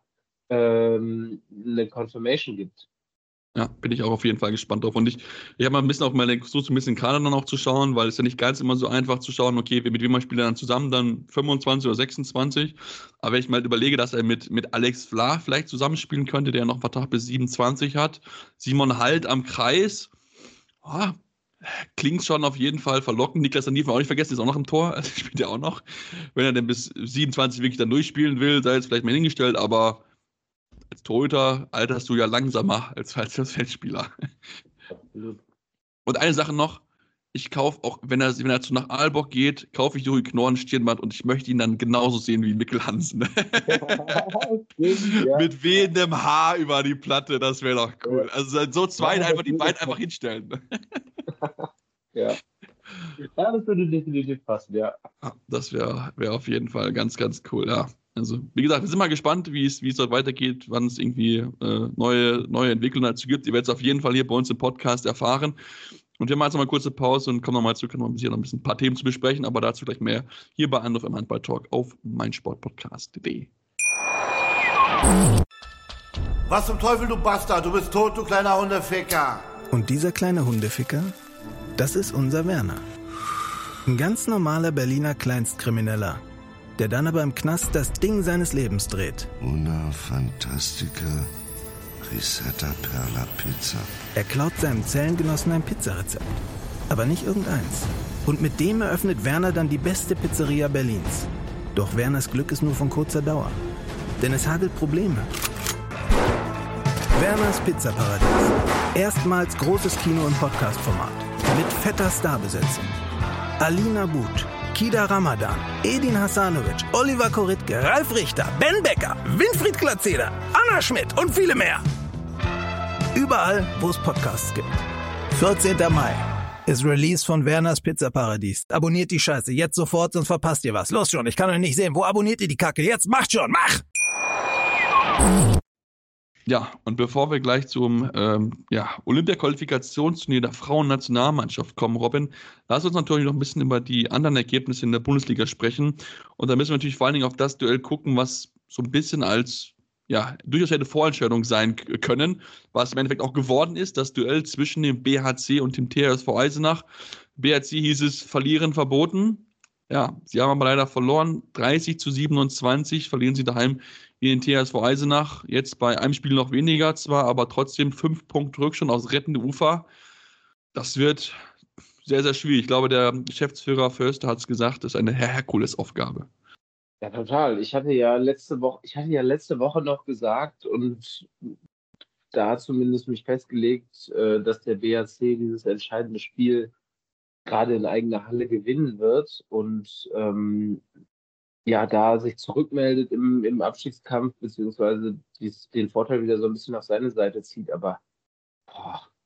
ähm, eine Confirmation gibt. Ja, bin ich auch auf jeden Fall gespannt drauf. Und ich, ich habe mal ein bisschen auch mal versucht, so ein bisschen Kader dann auch zu schauen, weil es ja nicht ganz immer so einfach zu schauen, okay, mit wem spielt er dann zusammen, dann fünfundzwanzig oder sechsundzwanzig. Aber wenn ich mal überlege, dass er mit, mit Alex Vla vielleicht zusammenspielen könnte, der noch einen Vertrag bis siebenundzwanzig hat, Simon Halt am Kreis, oh, klingt schon auf jeden Fall verlockend. Niklas Daniel auch nicht vergessen, ist auch noch im Tor, also spielt er auch noch. Wenn er denn bis siebenundzwanzig wirklich dann durchspielen will, sei jetzt vielleicht mal hingestellt, aber als Torhüter alterst du ja langsamer als als Feldspieler. Absolut. Und eine Sache noch, ich kaufe auch, wenn er, wenn er zu nach Aalborg geht, kaufe ich Juri Knorr ein Stirnband und ich möchte ihn dann genauso sehen wie Mikkel Hansen. Ja. Mit wehendem Haar über die Platte, das wäre doch cool. Also so zwei Ja, einfach die das beiden würde einfach hinstellen. Ja. Ja, das würde definitiv passen, ja. Ja, das wäre wär auf jeden Fall ganz, ganz cool, ja. Also, wie gesagt, wir sind mal gespannt, wie es wie es dort weitergeht, wann es irgendwie äh, neue, neue Entwicklungen dazu gibt. Ihr werdet es auf jeden Fall hier bei uns im Podcast erfahren. Und wir machen jetzt noch mal eine kurze Pause und kommen nochmal zurück, noch ein bisschen, noch ein bisschen ein paar Themen zu besprechen, aber dazu gleich mehr hier bei Anruf im Handball-Talk auf meinsportpodcast punkt de. Was zum Teufel, du Bastard? Du bist tot, du kleiner Hundeficker. Und dieser kleine Hundeficker, das ist unser Werner. Ein ganz normaler Berliner Kleinstkrimineller, der dann aber im Knast das Ding seines Lebens dreht. Una Fantastica Risetta Perla Pizza. Er klaut seinem Zellengenossen ein Pizzarezept. Aber nicht irgendeins. Und mit dem eröffnet Werner dann die beste Pizzeria Berlins. Doch Werners Glück ist nur von kurzer Dauer. Denn es hagelt Probleme. Werners Pizzaparadies. Erstmals großes Kino- und Podcast-Format. Mit fetter Starbesetzung. Alina But, Kida Ramadan, Edin Hasanovic, Oliver Koritke, Ralf Richter, Ben Becker, Winfried Glatzeder, Anna Schmidt und viele mehr. Überall, wo es Podcasts gibt. vierzehnter Mai ist Release von Werners Pizzaparadies. Abonniert die Scheiße jetzt sofort, sonst verpasst ihr was. Los schon, ich kann euch nicht sehen. Wo abonniert ihr die Kacke? Jetzt macht schon, mach! Ja, und bevor wir gleich zum ähm, ja, Olympia-Qualifikationsturnier der Frauennationalmannschaft kommen, Robin, lass uns natürlich noch ein bisschen über die anderen Ergebnisse in der Bundesliga sprechen. Und da müssen wir natürlich vor allen Dingen auf das Duell gucken, was so ein bisschen als ja, durchaus hätte Vorentscheidung sein k- können, was im Endeffekt auch geworden ist, das Duell zwischen dem B H C und dem T H S V Eisenach. B H C hieß es, verlieren verboten. Ja, sie haben aber leider verloren. dreißig zu siebenundzwanzig verlieren sie daheim in den T H S V Eisenach. Jetzt bei einem Spiel noch weniger zwar, aber trotzdem fünf Punkte Rückstand aus rettende Ufer. Das wird sehr, sehr schwierig. Ich glaube, der Geschäftsführer Förster hat es gesagt, das ist eine Herkulesaufgabe. Ja, total. Ich hatte ja letzte Woche, ich hatte ja letzte Woche noch gesagt und da zumindest mich festgelegt, äh, dass der B H C dieses entscheidende Spiel gerade in eigener Halle gewinnen wird und ähm, ja, da sich zurückmeldet im, im Abstiegskampf, beziehungsweise dies, den Vorteil wieder so ein bisschen auf seine Seite zieht, aber boah,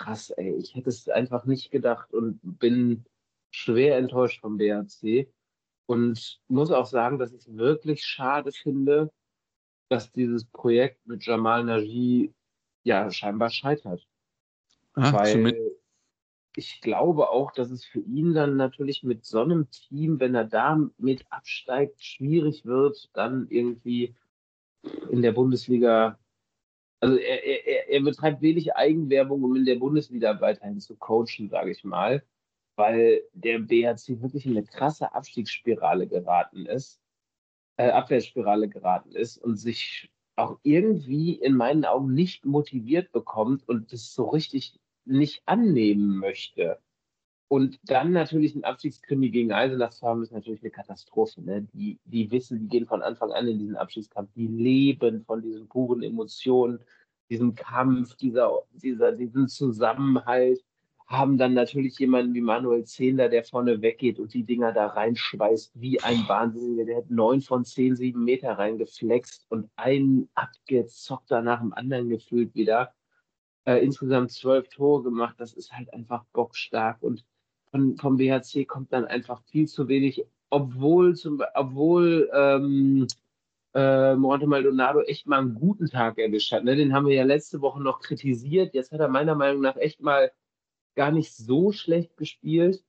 krass, ey. Ich hätte es einfach nicht gedacht und bin schwer enttäuscht vom B H C. Und muss auch sagen, dass ich es wirklich schade finde, dass dieses Projekt mit Jamal Naji ja scheinbar scheitert. Ja, Weil ich glaube auch, dass es für ihn dann natürlich mit so einem Team, wenn er da mit absteigt, schwierig wird, dann irgendwie in der Bundesliga. Also er, er, er betreibt wenig Eigenwerbung, um in der Bundesliga weiterhin zu coachen, sage ich mal, weil der B H C wirklich in eine krasse Abstiegsspirale geraten ist, äh, Abwärtsspirale geraten ist und sich auch irgendwie in meinen Augen nicht motiviert bekommt und das so richtig nicht annehmen möchte. Und dann natürlich ein Abstiegskrimi gegen Eisenach zu haben, ist natürlich eine Katastrophe. Ne? Die, die wissen, die gehen von Anfang an in diesen Abstiegskampf, die leben von diesen puren Emotionen, diesem Kampf, dieser, dieser, diesem Zusammenhalt, haben dann natürlich jemanden wie Manuel Zehnder, der vorne weggeht und die Dinger da reinschweißt, wie ein Wahnsinniger. Der hat neun von zehn, sieben Meter reingeflext und einen abgezockter nach dem anderen gefühlt wieder. Äh, insgesamt zwölf Tore gemacht. Das ist halt einfach bockstark und von, vom B H C kommt dann einfach viel zu wenig, obwohl, zum, obwohl ähm, äh, Morante Maldonado echt mal einen guten Tag erwischt hat. Ne? Den haben wir ja letzte Woche noch kritisiert. Jetzt hat er meiner Meinung nach echt mal gar nicht so schlecht gespielt.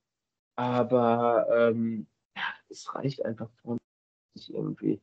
Aber ähm, ja, es reicht einfach von sich irgendwie.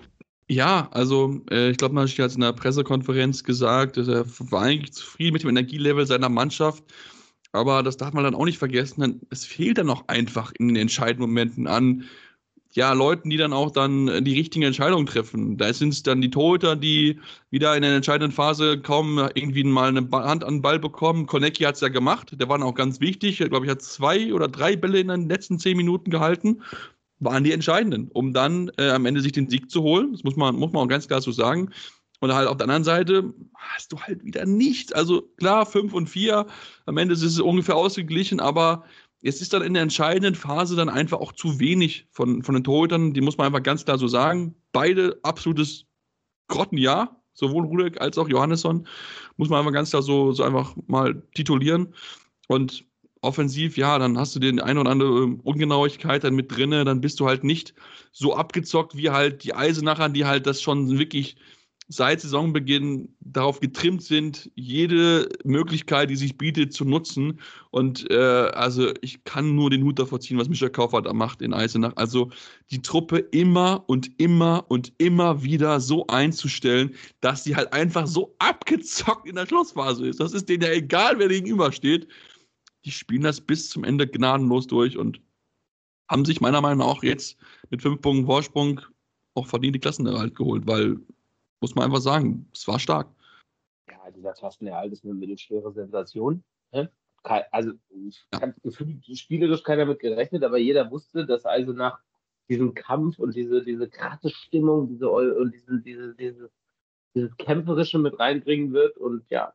Ja, also äh, ich glaube, man hat es in der Pressekonferenz gesagt, dass er war eigentlich zufrieden mit dem Energielevel seiner Mannschaft. Aber das darf man dann auch nicht vergessen, es fehlt dann auch einfach in den entscheidenden Momenten an ja, Leuten, die dann auch dann die richtigen Entscheidungen treffen. Da sind es dann die Torhüter, die wieder in der entscheidenden Phase kaum irgendwie mal eine Hand an den Ball bekommen. Konecki hat es ja gemacht, der war dann auch ganz wichtig. Ich glaube, ich hat zwei oder drei Bälle in den letzten zehn Minuten gehalten. Waren die entscheidenden, um dann äh, am Ende sich den Sieg zu holen. Das muss man, muss man auch ganz klar so sagen. Und halt auf der anderen Seite hast du halt wieder nichts. Also klar, fünf und vier, am Ende ist es ungefähr ausgeglichen, aber es ist dann in der entscheidenden Phase dann einfach auch zu wenig von, von den Torhütern. Die muss man einfach ganz klar so sagen. Beide absolutes Grottenjahr, sowohl Rudek als auch Johannesson, muss man einfach ganz klar so, so einfach mal titulieren. Und offensiv, ja, dann hast du den ein oder andere Ungenauigkeit dann mit drinne, dann bist du halt nicht so abgezockt wie halt die Eisenacher, die halt das schon wirklich seit Saisonbeginn darauf getrimmt sind, jede Möglichkeit, die sich bietet, zu nutzen. Und äh, also ich kann nur den Hut davor ziehen, was Michael Kaufer da macht in Eisenach. Also die Truppe immer und immer und immer wieder so einzustellen, dass sie halt einfach so abgezockt in der Schlussphase ist. Das ist denen ja egal, wer gegenübersteht. Die spielen das bis zum Ende gnadenlos durch und haben sich meiner Meinung nach auch jetzt mit fünf Punkten Vorsprung auch verdient die Klassenerhalt geholt, weil muss man einfach sagen, es war stark. Ja, dieser Klassenerhalt ist eine mittelschwere Sensation. Ne? Also, ich ja. habe das Gefühl, spielerisch keiner damit gerechnet, aber jeder wusste, dass also nach diesem Kampf und diese, diese krasse Stimmung diese, und diese, diese, diese, dieses Kämpferische mit reinbringen wird. Und ja,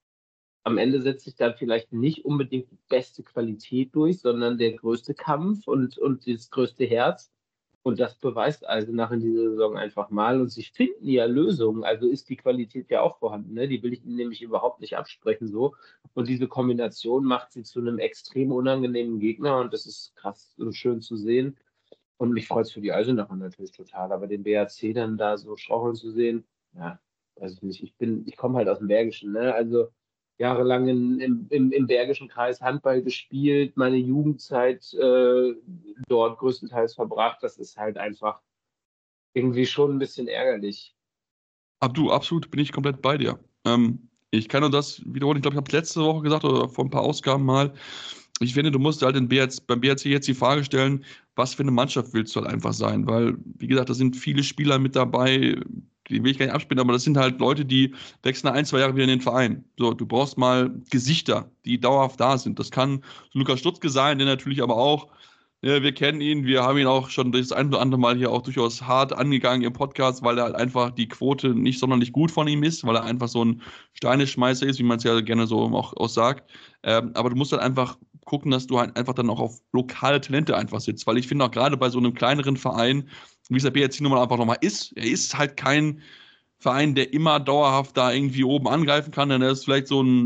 am Ende setzt sich dann vielleicht nicht unbedingt die beste Qualität durch, sondern der größte Kampf und, und das größte Herz. Und das beweist Eisenach in dieser Saison einfach mal. Und sie finden ja Lösungen. Also ist die Qualität ja auch vorhanden. Ne? Die will ich ihnen nämlich überhaupt nicht absprechen so. Und diese Kombination macht sie zu einem extrem unangenehmen Gegner. Und das ist krass und schön zu sehen. Und mich freut es für die Eisenacher natürlich total. Aber den B H C dann da so straucheln zu sehen, ja, weiß ich nicht. Ich bin, ich komme halt aus dem Bergischen. Ne? Also jahrelang in, im, im, im Bergischen Kreis Handball gespielt, meine Jugendzeit äh, dort größtenteils verbracht. Das ist halt einfach irgendwie schon ein bisschen ärgerlich. Ab du, absolut, bin ich komplett bei dir. Ähm, ich kann nur das wiederholen. Ich glaube, ich habe es letzte Woche gesagt oder vor ein paar Ausgaben mal. Ich finde, du musst halt den B H C, beim B H C jetzt die Frage stellen, was für eine Mannschaft willst du halt einfach sein? Weil, wie gesagt, da sind viele Spieler mit dabei, die will ich gar nicht abspielen, aber das sind halt Leute, die wechseln ein, zwei Jahre wieder in den Verein. So, du brauchst mal Gesichter, die dauerhaft da sind. Das kann Lukas Stutzke sein, der natürlich aber auch, ja, wir kennen ihn, wir haben ihn auch schon das ein oder andere Mal hier auch durchaus hart angegangen im Podcast, weil er halt einfach die Quote nicht sonderlich gut von ihm ist, weil er einfach so ein Steineschmeißer ist, wie man es ja gerne so auch, auch sagt. Ähm, aber du musst halt einfach gucken, dass du halt einfach dann auch auf lokale Talente einfach sitzt, weil ich finde auch gerade bei so einem kleineren Verein, wie es der B H C nun mal einfach nochmal ist, er ist halt kein Verein, der immer dauerhaft da irgendwie oben angreifen kann, denn er ist vielleicht so ein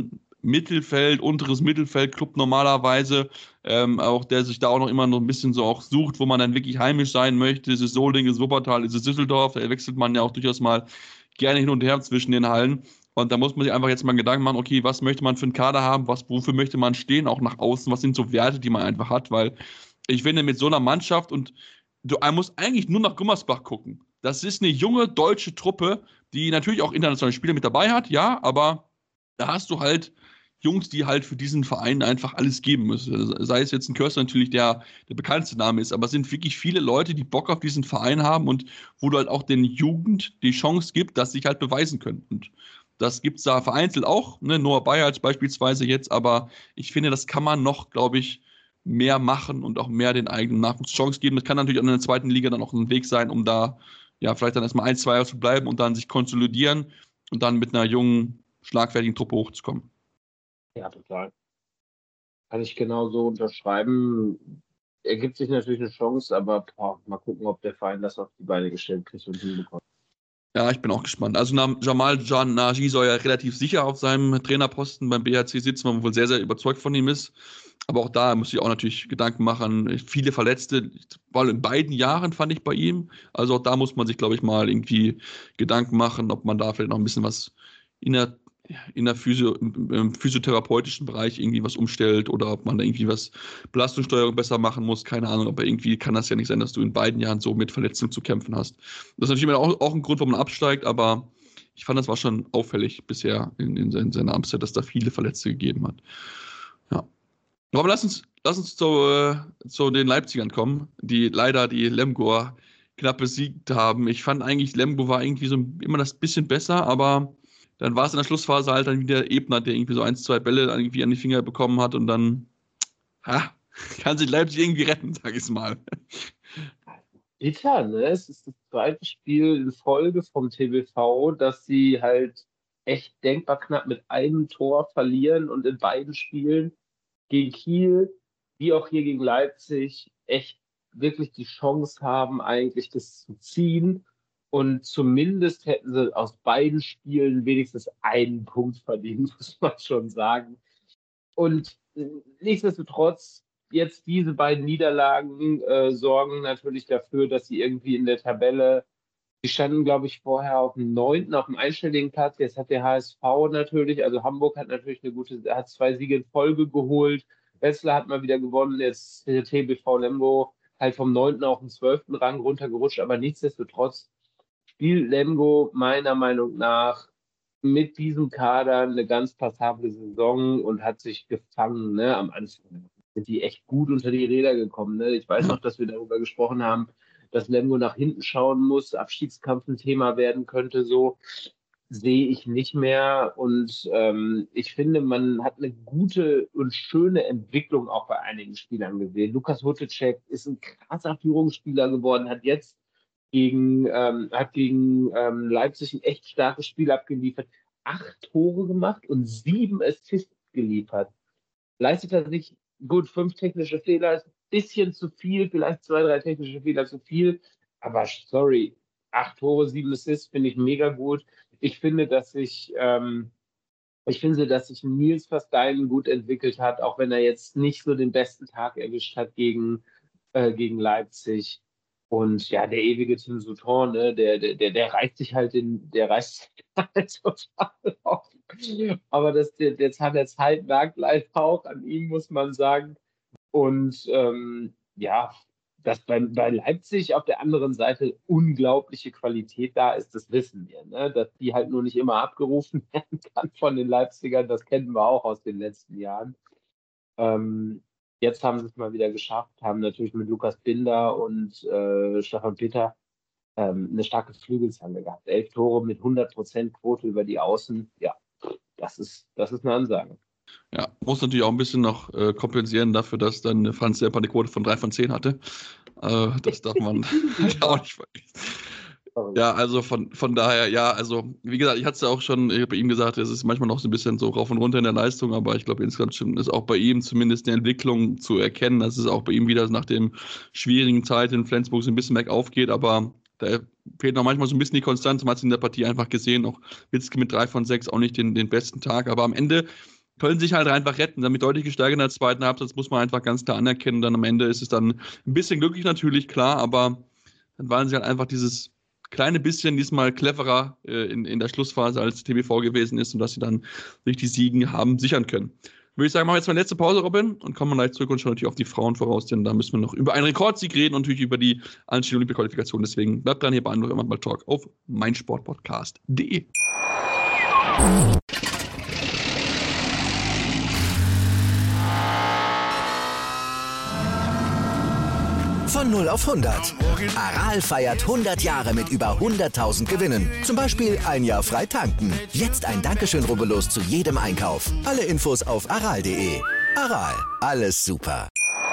Mittelfeld, unteres Mittelfeldclub normalerweise, ähm, auch der sich da auch noch immer noch ein bisschen so auch sucht, wo man dann wirklich heimisch sein möchte. Ist es Solingen, ist es Wuppertal, ist es Düsseldorf, da wechselt man ja auch durchaus mal gerne hin und her zwischen den Hallen. Und da muss man sich einfach jetzt mal Gedanken machen, okay, was möchte man für einen Kader haben, was, wofür möchte man stehen, auch nach außen, was sind so Werte, die man einfach hat, weil ich finde, mit so einer Mannschaft und du musst eigentlich nur nach Gummersbach gucken. Das ist eine junge deutsche Truppe, die natürlich auch internationale Spieler mit dabei hat, ja, aber da hast du halt Jungs, die halt für diesen Verein einfach alles geben müssen. Sei es jetzt ein Köster natürlich, der der bekannteste Name ist, aber es sind wirklich viele Leute, die Bock auf diesen Verein haben und wo du halt auch den Jugend die Chance gibt, dass sie sich halt beweisen können. Und das gibt es da vereinzelt auch, ne? Noah Bayerts beispielsweise jetzt, aber ich finde, das kann man noch, glaube ich, mehr machen und auch mehr den eigenen Nachwuchs Chance geben. Das kann natürlich auch in der zweiten Liga dann auch ein Weg sein, um da ja vielleicht dann erstmal ein, zwei Jahre zu bleiben und dann sich konsolidieren und dann mit einer jungen, schlagfertigen Truppe hochzukommen. Ja, total. Kann ich genauso unterschreiben. Ergibt sich natürlich eine Chance, aber boah, mal gucken, ob der Verein das auf die Beine gestellt kriegt und hinbekommt. Ja, ich bin auch gespannt. Also Jamal Can Nagy soll ja relativ sicher auf seinem Trainerposten beim B H C sitzen, weil man wohl sehr, sehr überzeugt von ihm ist. Aber auch da muss ich auch natürlich Gedanken machen. Viele Verletzte, weil in beiden Jahren fand ich bei ihm. Also auch da muss man sich, glaube ich, mal irgendwie Gedanken machen, ob man da vielleicht noch ein bisschen was in der in der Physio, im physiotherapeutischen Bereich irgendwie was umstellt oder ob man da irgendwie was Belastungssteuerung besser machen muss, keine Ahnung, aber irgendwie kann das ja nicht sein, dass du in beiden Jahren so mit Verletzungen zu kämpfen hast. Das ist natürlich auch, auch ein Grund, warum man absteigt, aber ich fand, das war schon auffällig bisher in, in, in seiner Amtszeit, dass da viele Verletzte gegeben hat. Ja. Aber lass uns, lass uns zu, äh, zu den Leipzigern kommen, die leider die Lemgo knapp besiegt haben. Ich fand eigentlich, Lemgo war irgendwie so immer das bisschen besser, aber dann war es in der Schlussphase halt dann wieder Ebner, der irgendwie so ein, zwei Bälle irgendwie an die Finger bekommen hat und dann ha, kann sich Leipzig irgendwie retten, sag ich mal. Bitter, ne? Es ist das zweite Spiel in Folge vom T B V, dass sie halt echt denkbar knapp mit einem Tor verlieren und in beiden Spielen gegen Kiel, wie auch hier gegen Leipzig, echt wirklich die Chance haben, eigentlich das zu ziehen. Und zumindest hätten sie aus beiden Spielen wenigstens einen Punkt verdient, muss man schon sagen. Und nichtsdestotrotz, jetzt diese beiden Niederlagen äh, sorgen natürlich dafür, dass sie irgendwie in der Tabelle, die standen, glaube ich, vorher auf dem neunten, auf dem einstelligen Platz. Jetzt hat der H S V natürlich, also Hamburg hat natürlich eine gute, hat zwei Siege in Folge geholt. Wetzlar hat mal wieder gewonnen, jetzt der T B V Lemgo halt vom neunten auf den zwölften Rang runtergerutscht, aber nichtsdestotrotz spielt Lemgo meiner Meinung nach mit diesem Kader eine ganz passable Saison und hat sich gefangen. Ne? Am Anfang sind die echt gut unter die Räder gekommen. Ne? Ich weiß noch, dass wir darüber gesprochen haben, dass Lemgo nach hinten schauen muss, Abstiegskampf ein Thema werden könnte. So sehe ich nicht mehr. Und ähm, ich finde, man hat eine gute und schöne Entwicklung auch bei einigen Spielern gesehen. Lukas Hutecek ist ein krasser Führungsspieler geworden, hat jetzt Gegen, ähm, hat gegen ähm, Leipzig ein echt starkes Spiel abgeliefert. Acht Tore gemacht und sieben Assists geliefert. Leistet er sich gut, fünf technische Fehler, ist ein bisschen zu viel, vielleicht zwei, drei technische Fehler zu viel. Aber sorry, acht Tore, sieben Assists finde ich mega gut. Ich finde, dass sich, ähm, ich finde, dass sich Nils Versteinen gut entwickelt hat, auch wenn er jetzt nicht so den besten Tag erwischt hat gegen, äh, gegen Leipzig. Und ja, der ewige Tim Souton, ne, der, der, der reißt sich halt den, der reißt sich halt total auf. Aber das, der, der Zahn der Zeit lag leider auch an ihm, muss man sagen. Und ähm, ja, dass bei, bei Leipzig auf der anderen Seite unglaubliche Qualität da ist, das wissen wir. Ne? Dass die halt nur nicht immer abgerufen werden kann von den Leipzigern, das kennen wir auch aus den letzten Jahren. Ähm, Jetzt haben sie es mal wieder geschafft, haben natürlich mit Lukas Binder und äh, Stefan Peter ähm, eine starke Flügelzange gehabt. Elf Tore mit hundert Prozent Quote über die Außen. Ja, das ist, das ist eine Ansage. Ja, muss natürlich auch ein bisschen noch äh, kompensieren dafür, dass dann Franz Serpa eine Quote von drei von zehn hatte. Äh, das darf man auch nicht vergessen. Ja, also von, von daher, ja, also wie gesagt, ich hatte es ja auch schon, ich habe bei ihm gesagt, es ist manchmal noch so ein bisschen so rauf und runter in der Leistung, aber ich glaube, insgesamt ist auch bei ihm zumindest eine Entwicklung zu erkennen, dass es auch bei ihm wieder nach dem schwierigen Zeit in Flensburg so ein bisschen bergauf geht, aber da fehlt noch manchmal so ein bisschen die Konstanz, man hat es in der Partie einfach gesehen, auch Witzke mit drei von sechs auch nicht den, den besten Tag, aber am Ende können sich halt einfach retten. Damit deutlich gesteigert in der zweiten Halbzeit, das muss man einfach ganz klar anerkennen. Dann am Ende ist es dann ein bisschen glücklich natürlich, klar, aber dann waren sie halt einfach dieses kleine bisschen diesmal cleverer äh, in, in der Schlussphase, als T B V gewesen ist und dass sie dann sich die Siegen haben sichern können. Würde ich sagen, machen wir jetzt mal eine letzte Pause, Robin, und kommen gleich zurück und schauen natürlich auf die Frauen voraus, denn da müssen wir noch über einen Rekordsieg reden und natürlich über die anstehende Olympia-Qualifikation. Deswegen bleibt dran hier bei André Mann Talk auf meinsportpodcast punkt de. Von null auf hundert. Aral feiert hundert Jahre mit über hunderttausend Gewinnen. Zum Beispiel ein Jahr frei tanken. Jetzt ein Dankeschön, rubbellos zu jedem Einkauf. Alle Infos auf aral punkt de. Aral, alles super.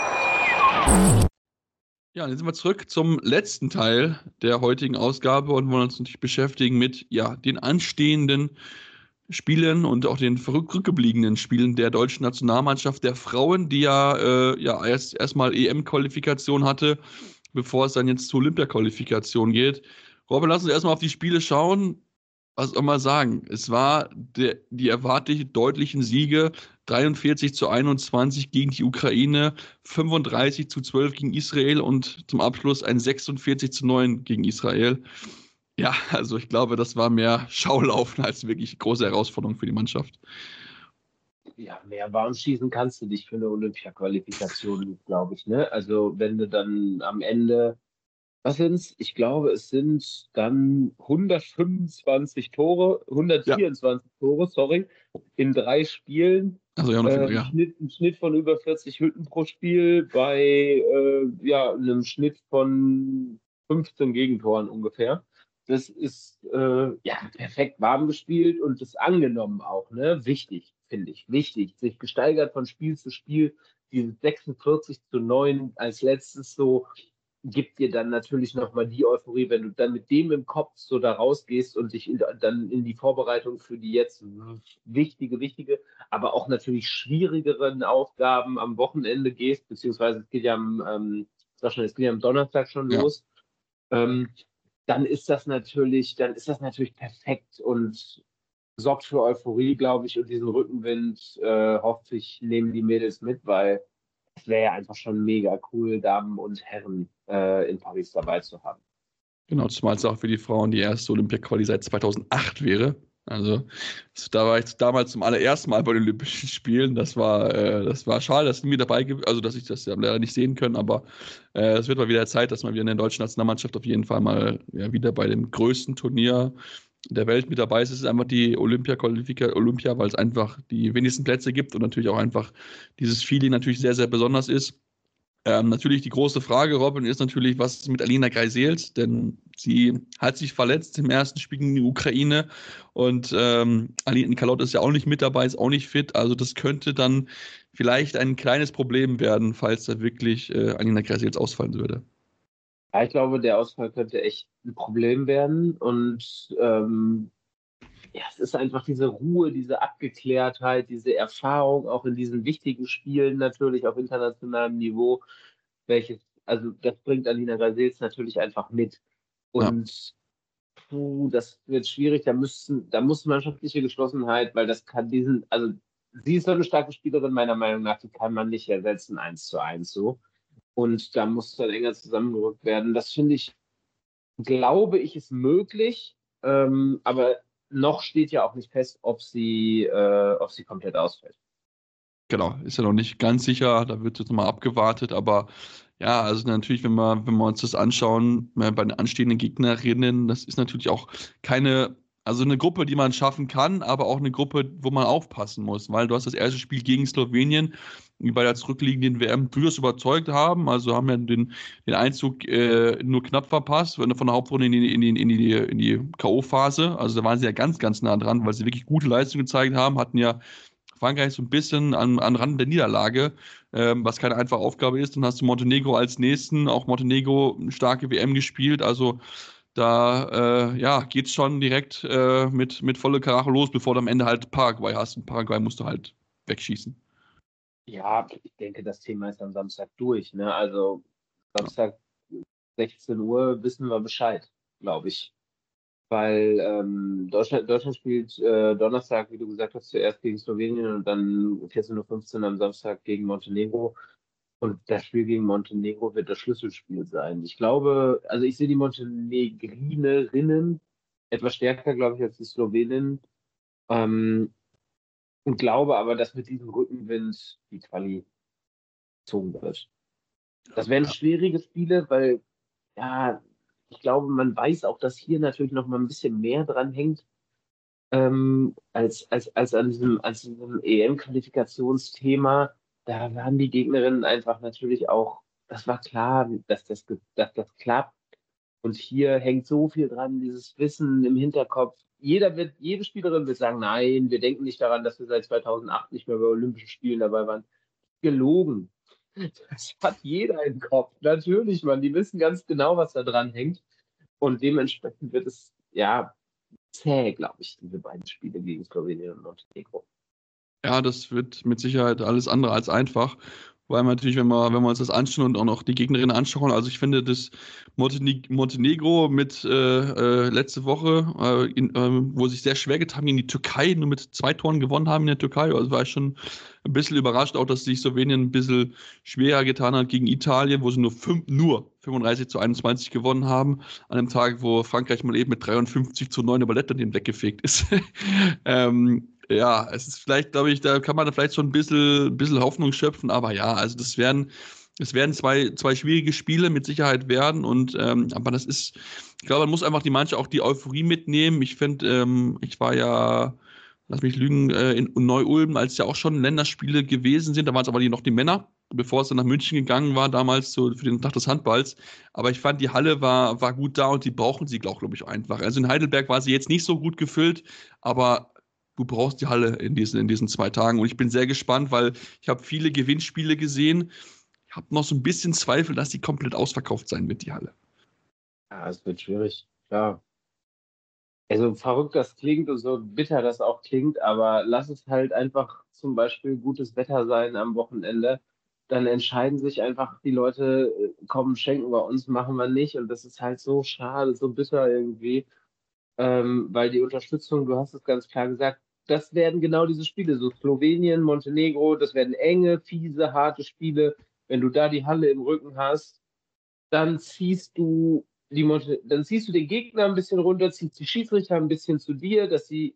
Ja, dann sind wir zurück zum letzten Teil der heutigen Ausgabe und wollen uns natürlich beschäftigen mit ja, den anstehenden Spielen und auch den rückgebliebenen Spielen der deutschen Nationalmannschaft der Frauen, die ja, äh, ja erst erstmal E M-Qualifikation hatte, bevor es dann jetzt zur Olympia-Qualifikation geht. Robin, lass uns erstmal auf die Spiele schauen. Was soll man sagen? Es war der, die erwartlich deutlichen Siege, dreiundvierzig zu einundzwanzig gegen die Ukraine, fünfunddreißig zu zwölf gegen Israel und zum Abschluss ein sechsundvierzig zu neun gegen Israel. Ja, also ich glaube, das war mehr Schaulaufen als wirklich große Herausforderung für die Mannschaft. Ja, mehr warm schießen kannst du dich für eine Olympia-Qualifikation, glaube ich, ne? Also wenn du dann am Ende, was sind's? Ich glaube, es sind dann hundertfünfundzwanzig Tore, hundertvierundzwanzig ja. Tore, sorry, in drei Spielen. Also ja, noch viel, äh, ja. ein, Schnitt, ein Schnitt von über vierzig Hütten pro Spiel bei äh, ja, einem Schnitt von fünfzehn Gegentoren ungefähr. Das ist äh, ja perfekt warm gespielt und das angenommen auch, ne? Wichtig, finde ich. Wichtig. Sich gesteigert von Spiel zu Spiel. Diese sechsundvierzig zu neun als letztes so gibt dir dann natürlich nochmal die Euphorie, wenn du dann mit dem im Kopf so da rausgehst und dich in, dann in die Vorbereitung für die jetzt wichtige, wichtige, aber auch natürlich schwierigeren Aufgaben am Wochenende gehst, beziehungsweise es geht ja am, ähm, sag schon, es geht ja am Donnerstag schon Ja. los. Ähm, dann ist das natürlich, dann ist das natürlich perfekt und sorgt für Euphorie, glaube ich, und diesen Rückenwind äh, hoffe ich, nehmen die Mädels mit, weil es wäre ja einfach schon mega cool, Damen und Herren äh, in Paris dabei zu haben. Genau, zumal es auch für die Frauen die erste Olympia-Quali seit zweitausendacht wäre. Also da war ich damals zum allerersten Mal bei den Olympischen Spielen. Das war, äh, das war schade, dass mir dabei gibt, also dass ich das ja leider nicht sehen können, aber äh, es wird mal wieder Zeit, dass man wieder in der deutschen Nationalmannschaft auf jeden Fall mal ja, wieder bei dem größten Turnier der Welt mit dabei ist. Es ist einfach die Olympia-Qualifikation, Olympia, weil es einfach die wenigsten Plätze gibt und natürlich auch einfach dieses Feeling natürlich sehr, sehr besonders ist. Ähm, natürlich die große Frage, Robin, ist natürlich, was ist mit Alina Greisels, denn sie hat sich verletzt im ersten Spiel gegen die Ukraine und ähm, Aline Kalott ist ja auch nicht mit dabei, ist auch nicht fit, also das könnte dann vielleicht ein kleines Problem werden, falls da wirklich äh, Alina Greisels ausfallen würde. Ja, ich glaube, der Ausfall könnte echt ein Problem werden und ähm, ja, es ist einfach diese Ruhe, diese Abgeklärtheit, diese Erfahrung auch in diesen wichtigen Spielen natürlich auf internationalem Niveau, welches, also das bringt Alina Greisels natürlich einfach mit. Und ja. puh, das wird schwierig, da müssen, da muss mannschaftliche Geschlossenheit, weil das kann diesen, also sie ist so eine starke Spielerin, meiner Meinung nach, die kann man nicht ersetzen, eins zu eins so. Und da muss dann enger zusammengerückt werden. Das finde ich, glaube ich, ist möglich, ähm, aber noch steht ja auch nicht fest, ob sie, äh, ob sie komplett ausfällt. Genau, ist ja noch nicht ganz sicher, da wird jetzt nochmal abgewartet, aber ja, also natürlich, wenn wir, wenn wir uns das anschauen, bei den anstehenden Gegnerinnen, das ist natürlich auch keine, also eine Gruppe, die man schaffen kann, aber auch eine Gruppe, wo man aufpassen muss, weil du hast das erste Spiel gegen Slowenien, die bei der zurückliegenden W M durchaus überzeugt haben, also haben ja den, den Einzug äh, nur knapp verpasst, von der Hauptrunde in die, in die, in die, in die K O-Phase, also da waren sie ja ganz, ganz nah dran, weil sie wirklich gute Leistungen gezeigt haben, hatten ja Frankreich so ein bisschen an, an Rand der Niederlage, ähm, was keine einfache Aufgabe ist. Dann hast du Montenegro als nächsten, auch Montenegro eine starke W M gespielt, also da äh, ja, geht es schon direkt äh, mit, mit volle Karache los, bevor du am Ende halt Paraguay hast. Und Paraguay musst du halt wegschießen. Ja, ich denke, das Thema ist am Samstag durch. Ne? Also Samstag sechzehn Uhr wissen wir Bescheid, glaube ich. weil ähm, Deutschland, Deutschland spielt äh, Donnerstag, wie du gesagt hast, zuerst gegen Slowenien und dann vierzehn Uhr fünfzehn am Samstag gegen Montenegro. Und das Spiel gegen Montenegro wird das Schlüsselspiel sein. Ich glaube, also ich sehe die Montenegrinerinnen etwas stärker, glaube ich, als die Sloweninnen. Ähm, und glaube aber, dass mit diesem Rückenwind die Quali gezogen wird. Das werden schwierige Spiele, weil, ja, ich glaube, man weiß auch, dass hier natürlich noch mal ein bisschen mehr dran hängt, ähm, als, als, als an diesem, als diesem E M-Qualifikationsthema. Da waren die Gegnerinnen einfach natürlich auch, das war klar, dass das, dass das klappt. Und hier hängt so viel dran, dieses Wissen im Hinterkopf. Jeder wird, jede Spielerin wird sagen, nein, wir denken nicht daran, dass wir seit zweitausendacht nicht mehr bei Olympischen Spielen dabei waren. Gelogen. Das hat jeder im Kopf. Natürlich, man, die wissen ganz genau, was da dran hängt. Und dementsprechend wird es, ja, zäh, glaube ich, diese beiden Spiele gegen Slowenien und Montenegro. Ja, das wird mit Sicherheit alles andere als einfach. Weil man natürlich, wenn wir, wenn wir uns das anschauen und auch noch die Gegnerinnen anschauen, also ich finde, das Monteneg- Montenegro mit äh, äh, letzte Woche, äh, in, äh, wo sich sehr schwer getan gegen die Türkei, nur mit zwei Toren gewonnen haben in der Türkei, also war ich schon ein bisschen überrascht, auch dass sich Slowenien ein bisschen schwerer getan hat gegen Italien, wo sie nur, fünf, nur fünfunddreißig zu einundzwanzig gewonnen haben, an einem Tag, wo Frankreich mal eben mit dreiundfünfzig zu neun über Lettland weggefegt ist. ähm, Ja, es ist vielleicht, glaube ich, da kann man da vielleicht schon ein bisschen, bisschen Hoffnung schöpfen, aber ja, also das werden, es werden zwei, zwei schwierige Spiele mit Sicherheit werden und ähm, aber das ist, ich glaube, man muss einfach die manche auch die Euphorie mitnehmen. Ich finde, ähm, ich war ja, lass mich lügen, äh, in Neu-Ulm, als ja auch schon Länderspiele gewesen sind, da waren es aber die, noch die Männer, bevor es dann nach München gegangen war, damals so für den Tag des Handballs. Aber ich fand, die Halle war, war gut da und die brauchen sie, glaube ich, einfach. Also in Heidelberg war sie jetzt nicht so gut gefüllt, aber du brauchst die Halle in diesen, in diesen zwei Tagen. Und ich bin sehr gespannt, weil ich habe viele Gewinnspiele gesehen. Ich habe noch so ein bisschen Zweifel, dass die komplett ausverkauft sein wird, die Halle. Ja, es wird schwierig, klar. Also verrückt das klingt und so bitter das auch klingt, aber lass es halt einfach zum Beispiel gutes Wetter sein am Wochenende. Dann entscheiden sich einfach die Leute, komm, schenken wir uns, machen wir nicht. Und das ist halt so schade, so bitter irgendwie. Ähm, weil die Unterstützung, du hast es ganz klar gesagt, das werden genau diese Spiele, so Slowenien, Montenegro, das werden enge, fiese, harte Spiele. Wenn du da die Halle im Rücken hast, dann ziehst du die Monte- dann ziehst du den Gegner ein bisschen runter, ziehst die Schiedsrichter ein bisschen zu dir, dass sie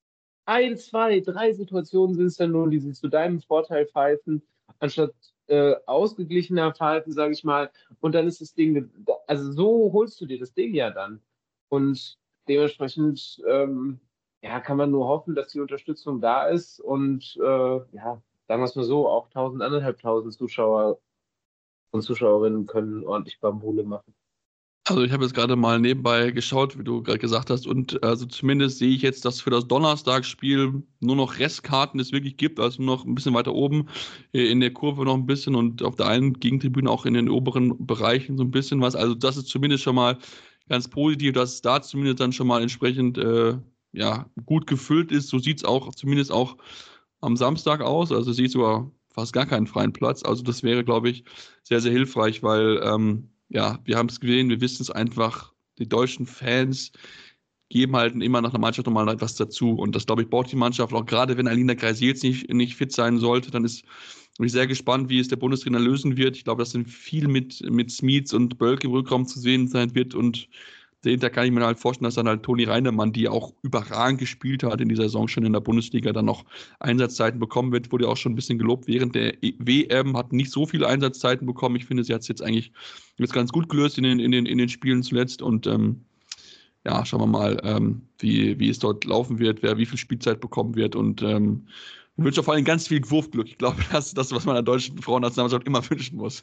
ein, zwei, drei Situationen sind es dann nur, die sie zu deinem Vorteil pfeifen, anstatt äh, ausgeglichener pfeifen, sage ich mal. Und dann ist das Ding, also so holst du dir das Ding ja dann. Und dementsprechend ähm, ja, kann man nur hoffen, dass die Unterstützung da ist und äh, ja, sagen wir es mal so, auch tausend, anderthalbtausend Zuschauer und Zuschauerinnen können ordentlich Bambule machen. Also ich habe jetzt gerade mal nebenbei geschaut, wie du gerade gesagt hast, und also zumindest sehe ich jetzt, dass für das Donnerstagsspiel nur noch Restkarten es wirklich gibt, also nur noch ein bisschen weiter oben in der Kurve noch ein bisschen und auf der einen Gegentribüne auch in den oberen Bereichen so ein bisschen was. Also das ist zumindest schon mal ganz positiv, dass es da zumindest dann schon mal entsprechend äh, ja, gut gefüllt ist. So sieht es auch zumindest auch am Samstag aus. Also sehe ich sogar fast gar keinen freien Platz. Also das wäre, glaube ich, sehr, sehr hilfreich, weil ähm, ja, wir haben es gesehen, wir wissen es einfach, die deutschen Fans geben halt immer nach einer Mannschaft nochmal etwas dazu. Und das, glaube ich, braucht die Mannschaft auch, gerade wenn Alina Greisiels nicht, nicht fit sein sollte, dann ist bin ich sehr gespannt, wie es der Bundestrainer lösen wird. Ich glaube, dass dann viel mit, mit Smits und Bölk im Rückraum zu sehen sein wird. Und dahinter kann ich mir halt vorstellen, dass dann halt Toni Reinemann, die auch überragend gespielt hat in dieser Saison schon in der Bundesliga, dann noch Einsatzzeiten bekommen wird. Wurde auch schon ein bisschen gelobt während der W M, hat nicht so viele Einsatzzeiten bekommen. Ich finde, sie hat es jetzt eigentlich jetzt ganz gut gelöst in den, in den, in den Spielen zuletzt. Und ähm, ja, schauen wir mal, ähm, wie, wie es dort laufen wird, wer wie viel Spielzeit bekommen wird. Und ähm, ich wünsche vor allem ganz viel Wurfglück. Ich glaube, das ist das, was man der deutschen Frauennationalmannschaft immer wünschen muss.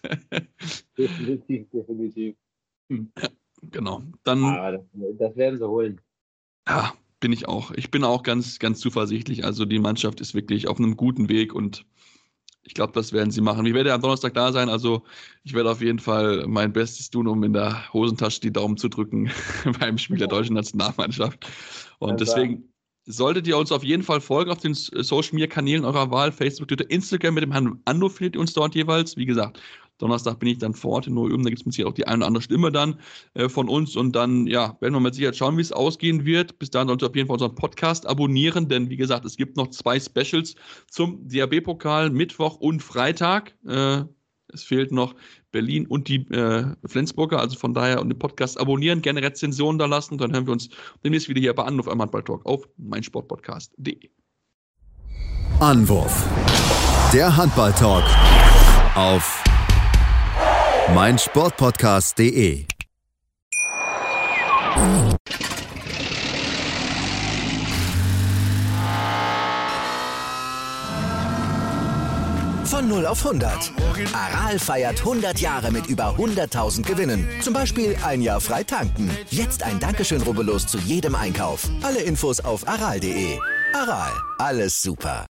Definitiv, definitiv. Hm. Ja, genau. Dann, Aber das, das werden sie holen. Ja, bin ich auch. Ich bin auch ganz, ganz zuversichtlich. Also die Mannschaft ist wirklich auf einem guten Weg und ich glaube, das werden sie machen. Ich werde am Donnerstag da sein, also ich werde auf jeden Fall mein Bestes tun, um in der Hosentasche die Daumen zu drücken beim Spiel der deutschen Nationalmannschaft. Und deswegen solltet ihr uns auf jeden Fall folgen auf den Social-Media-Kanälen eurer Wahl, Facebook, Twitter, Instagram. Mit dem Herrn Ando findet ihr uns dort jeweils. Wie gesagt, Donnerstag bin ich dann vor Ort in Neu-Ulm, da gibt es mit Sicherheit auch die eine oder andere Stimme dann äh, von uns und dann ja, werden wir mit Sicherheit schauen, wie es ausgehen wird. Bis dahin solltet ihr auf jeden Fall unseren Podcast abonnieren, denn wie gesagt, es gibt noch zwei Specials zum D H B-Pokal, Mittwoch und Freitag. Äh, es fehlt noch Berlin und die äh, Flensburger, also von daher den Podcast abonnieren, gerne Rezensionen da lassen, dann hören wir uns demnächst wieder hier bei Anruf am Handball-Talk auf meinsportpodcast punkt de. Anwurf. Der Handball-Talk auf meinsportpodcast punkt de. Von null auf hundert. Aral feiert hundert Jahre mit über hunderttausend Gewinnen. Zum Beispiel ein Jahr frei tanken. Jetzt ein Dankeschön, rubbellos zu jedem Einkauf. Alle Infos auf aral punkt de. Aral, alles super.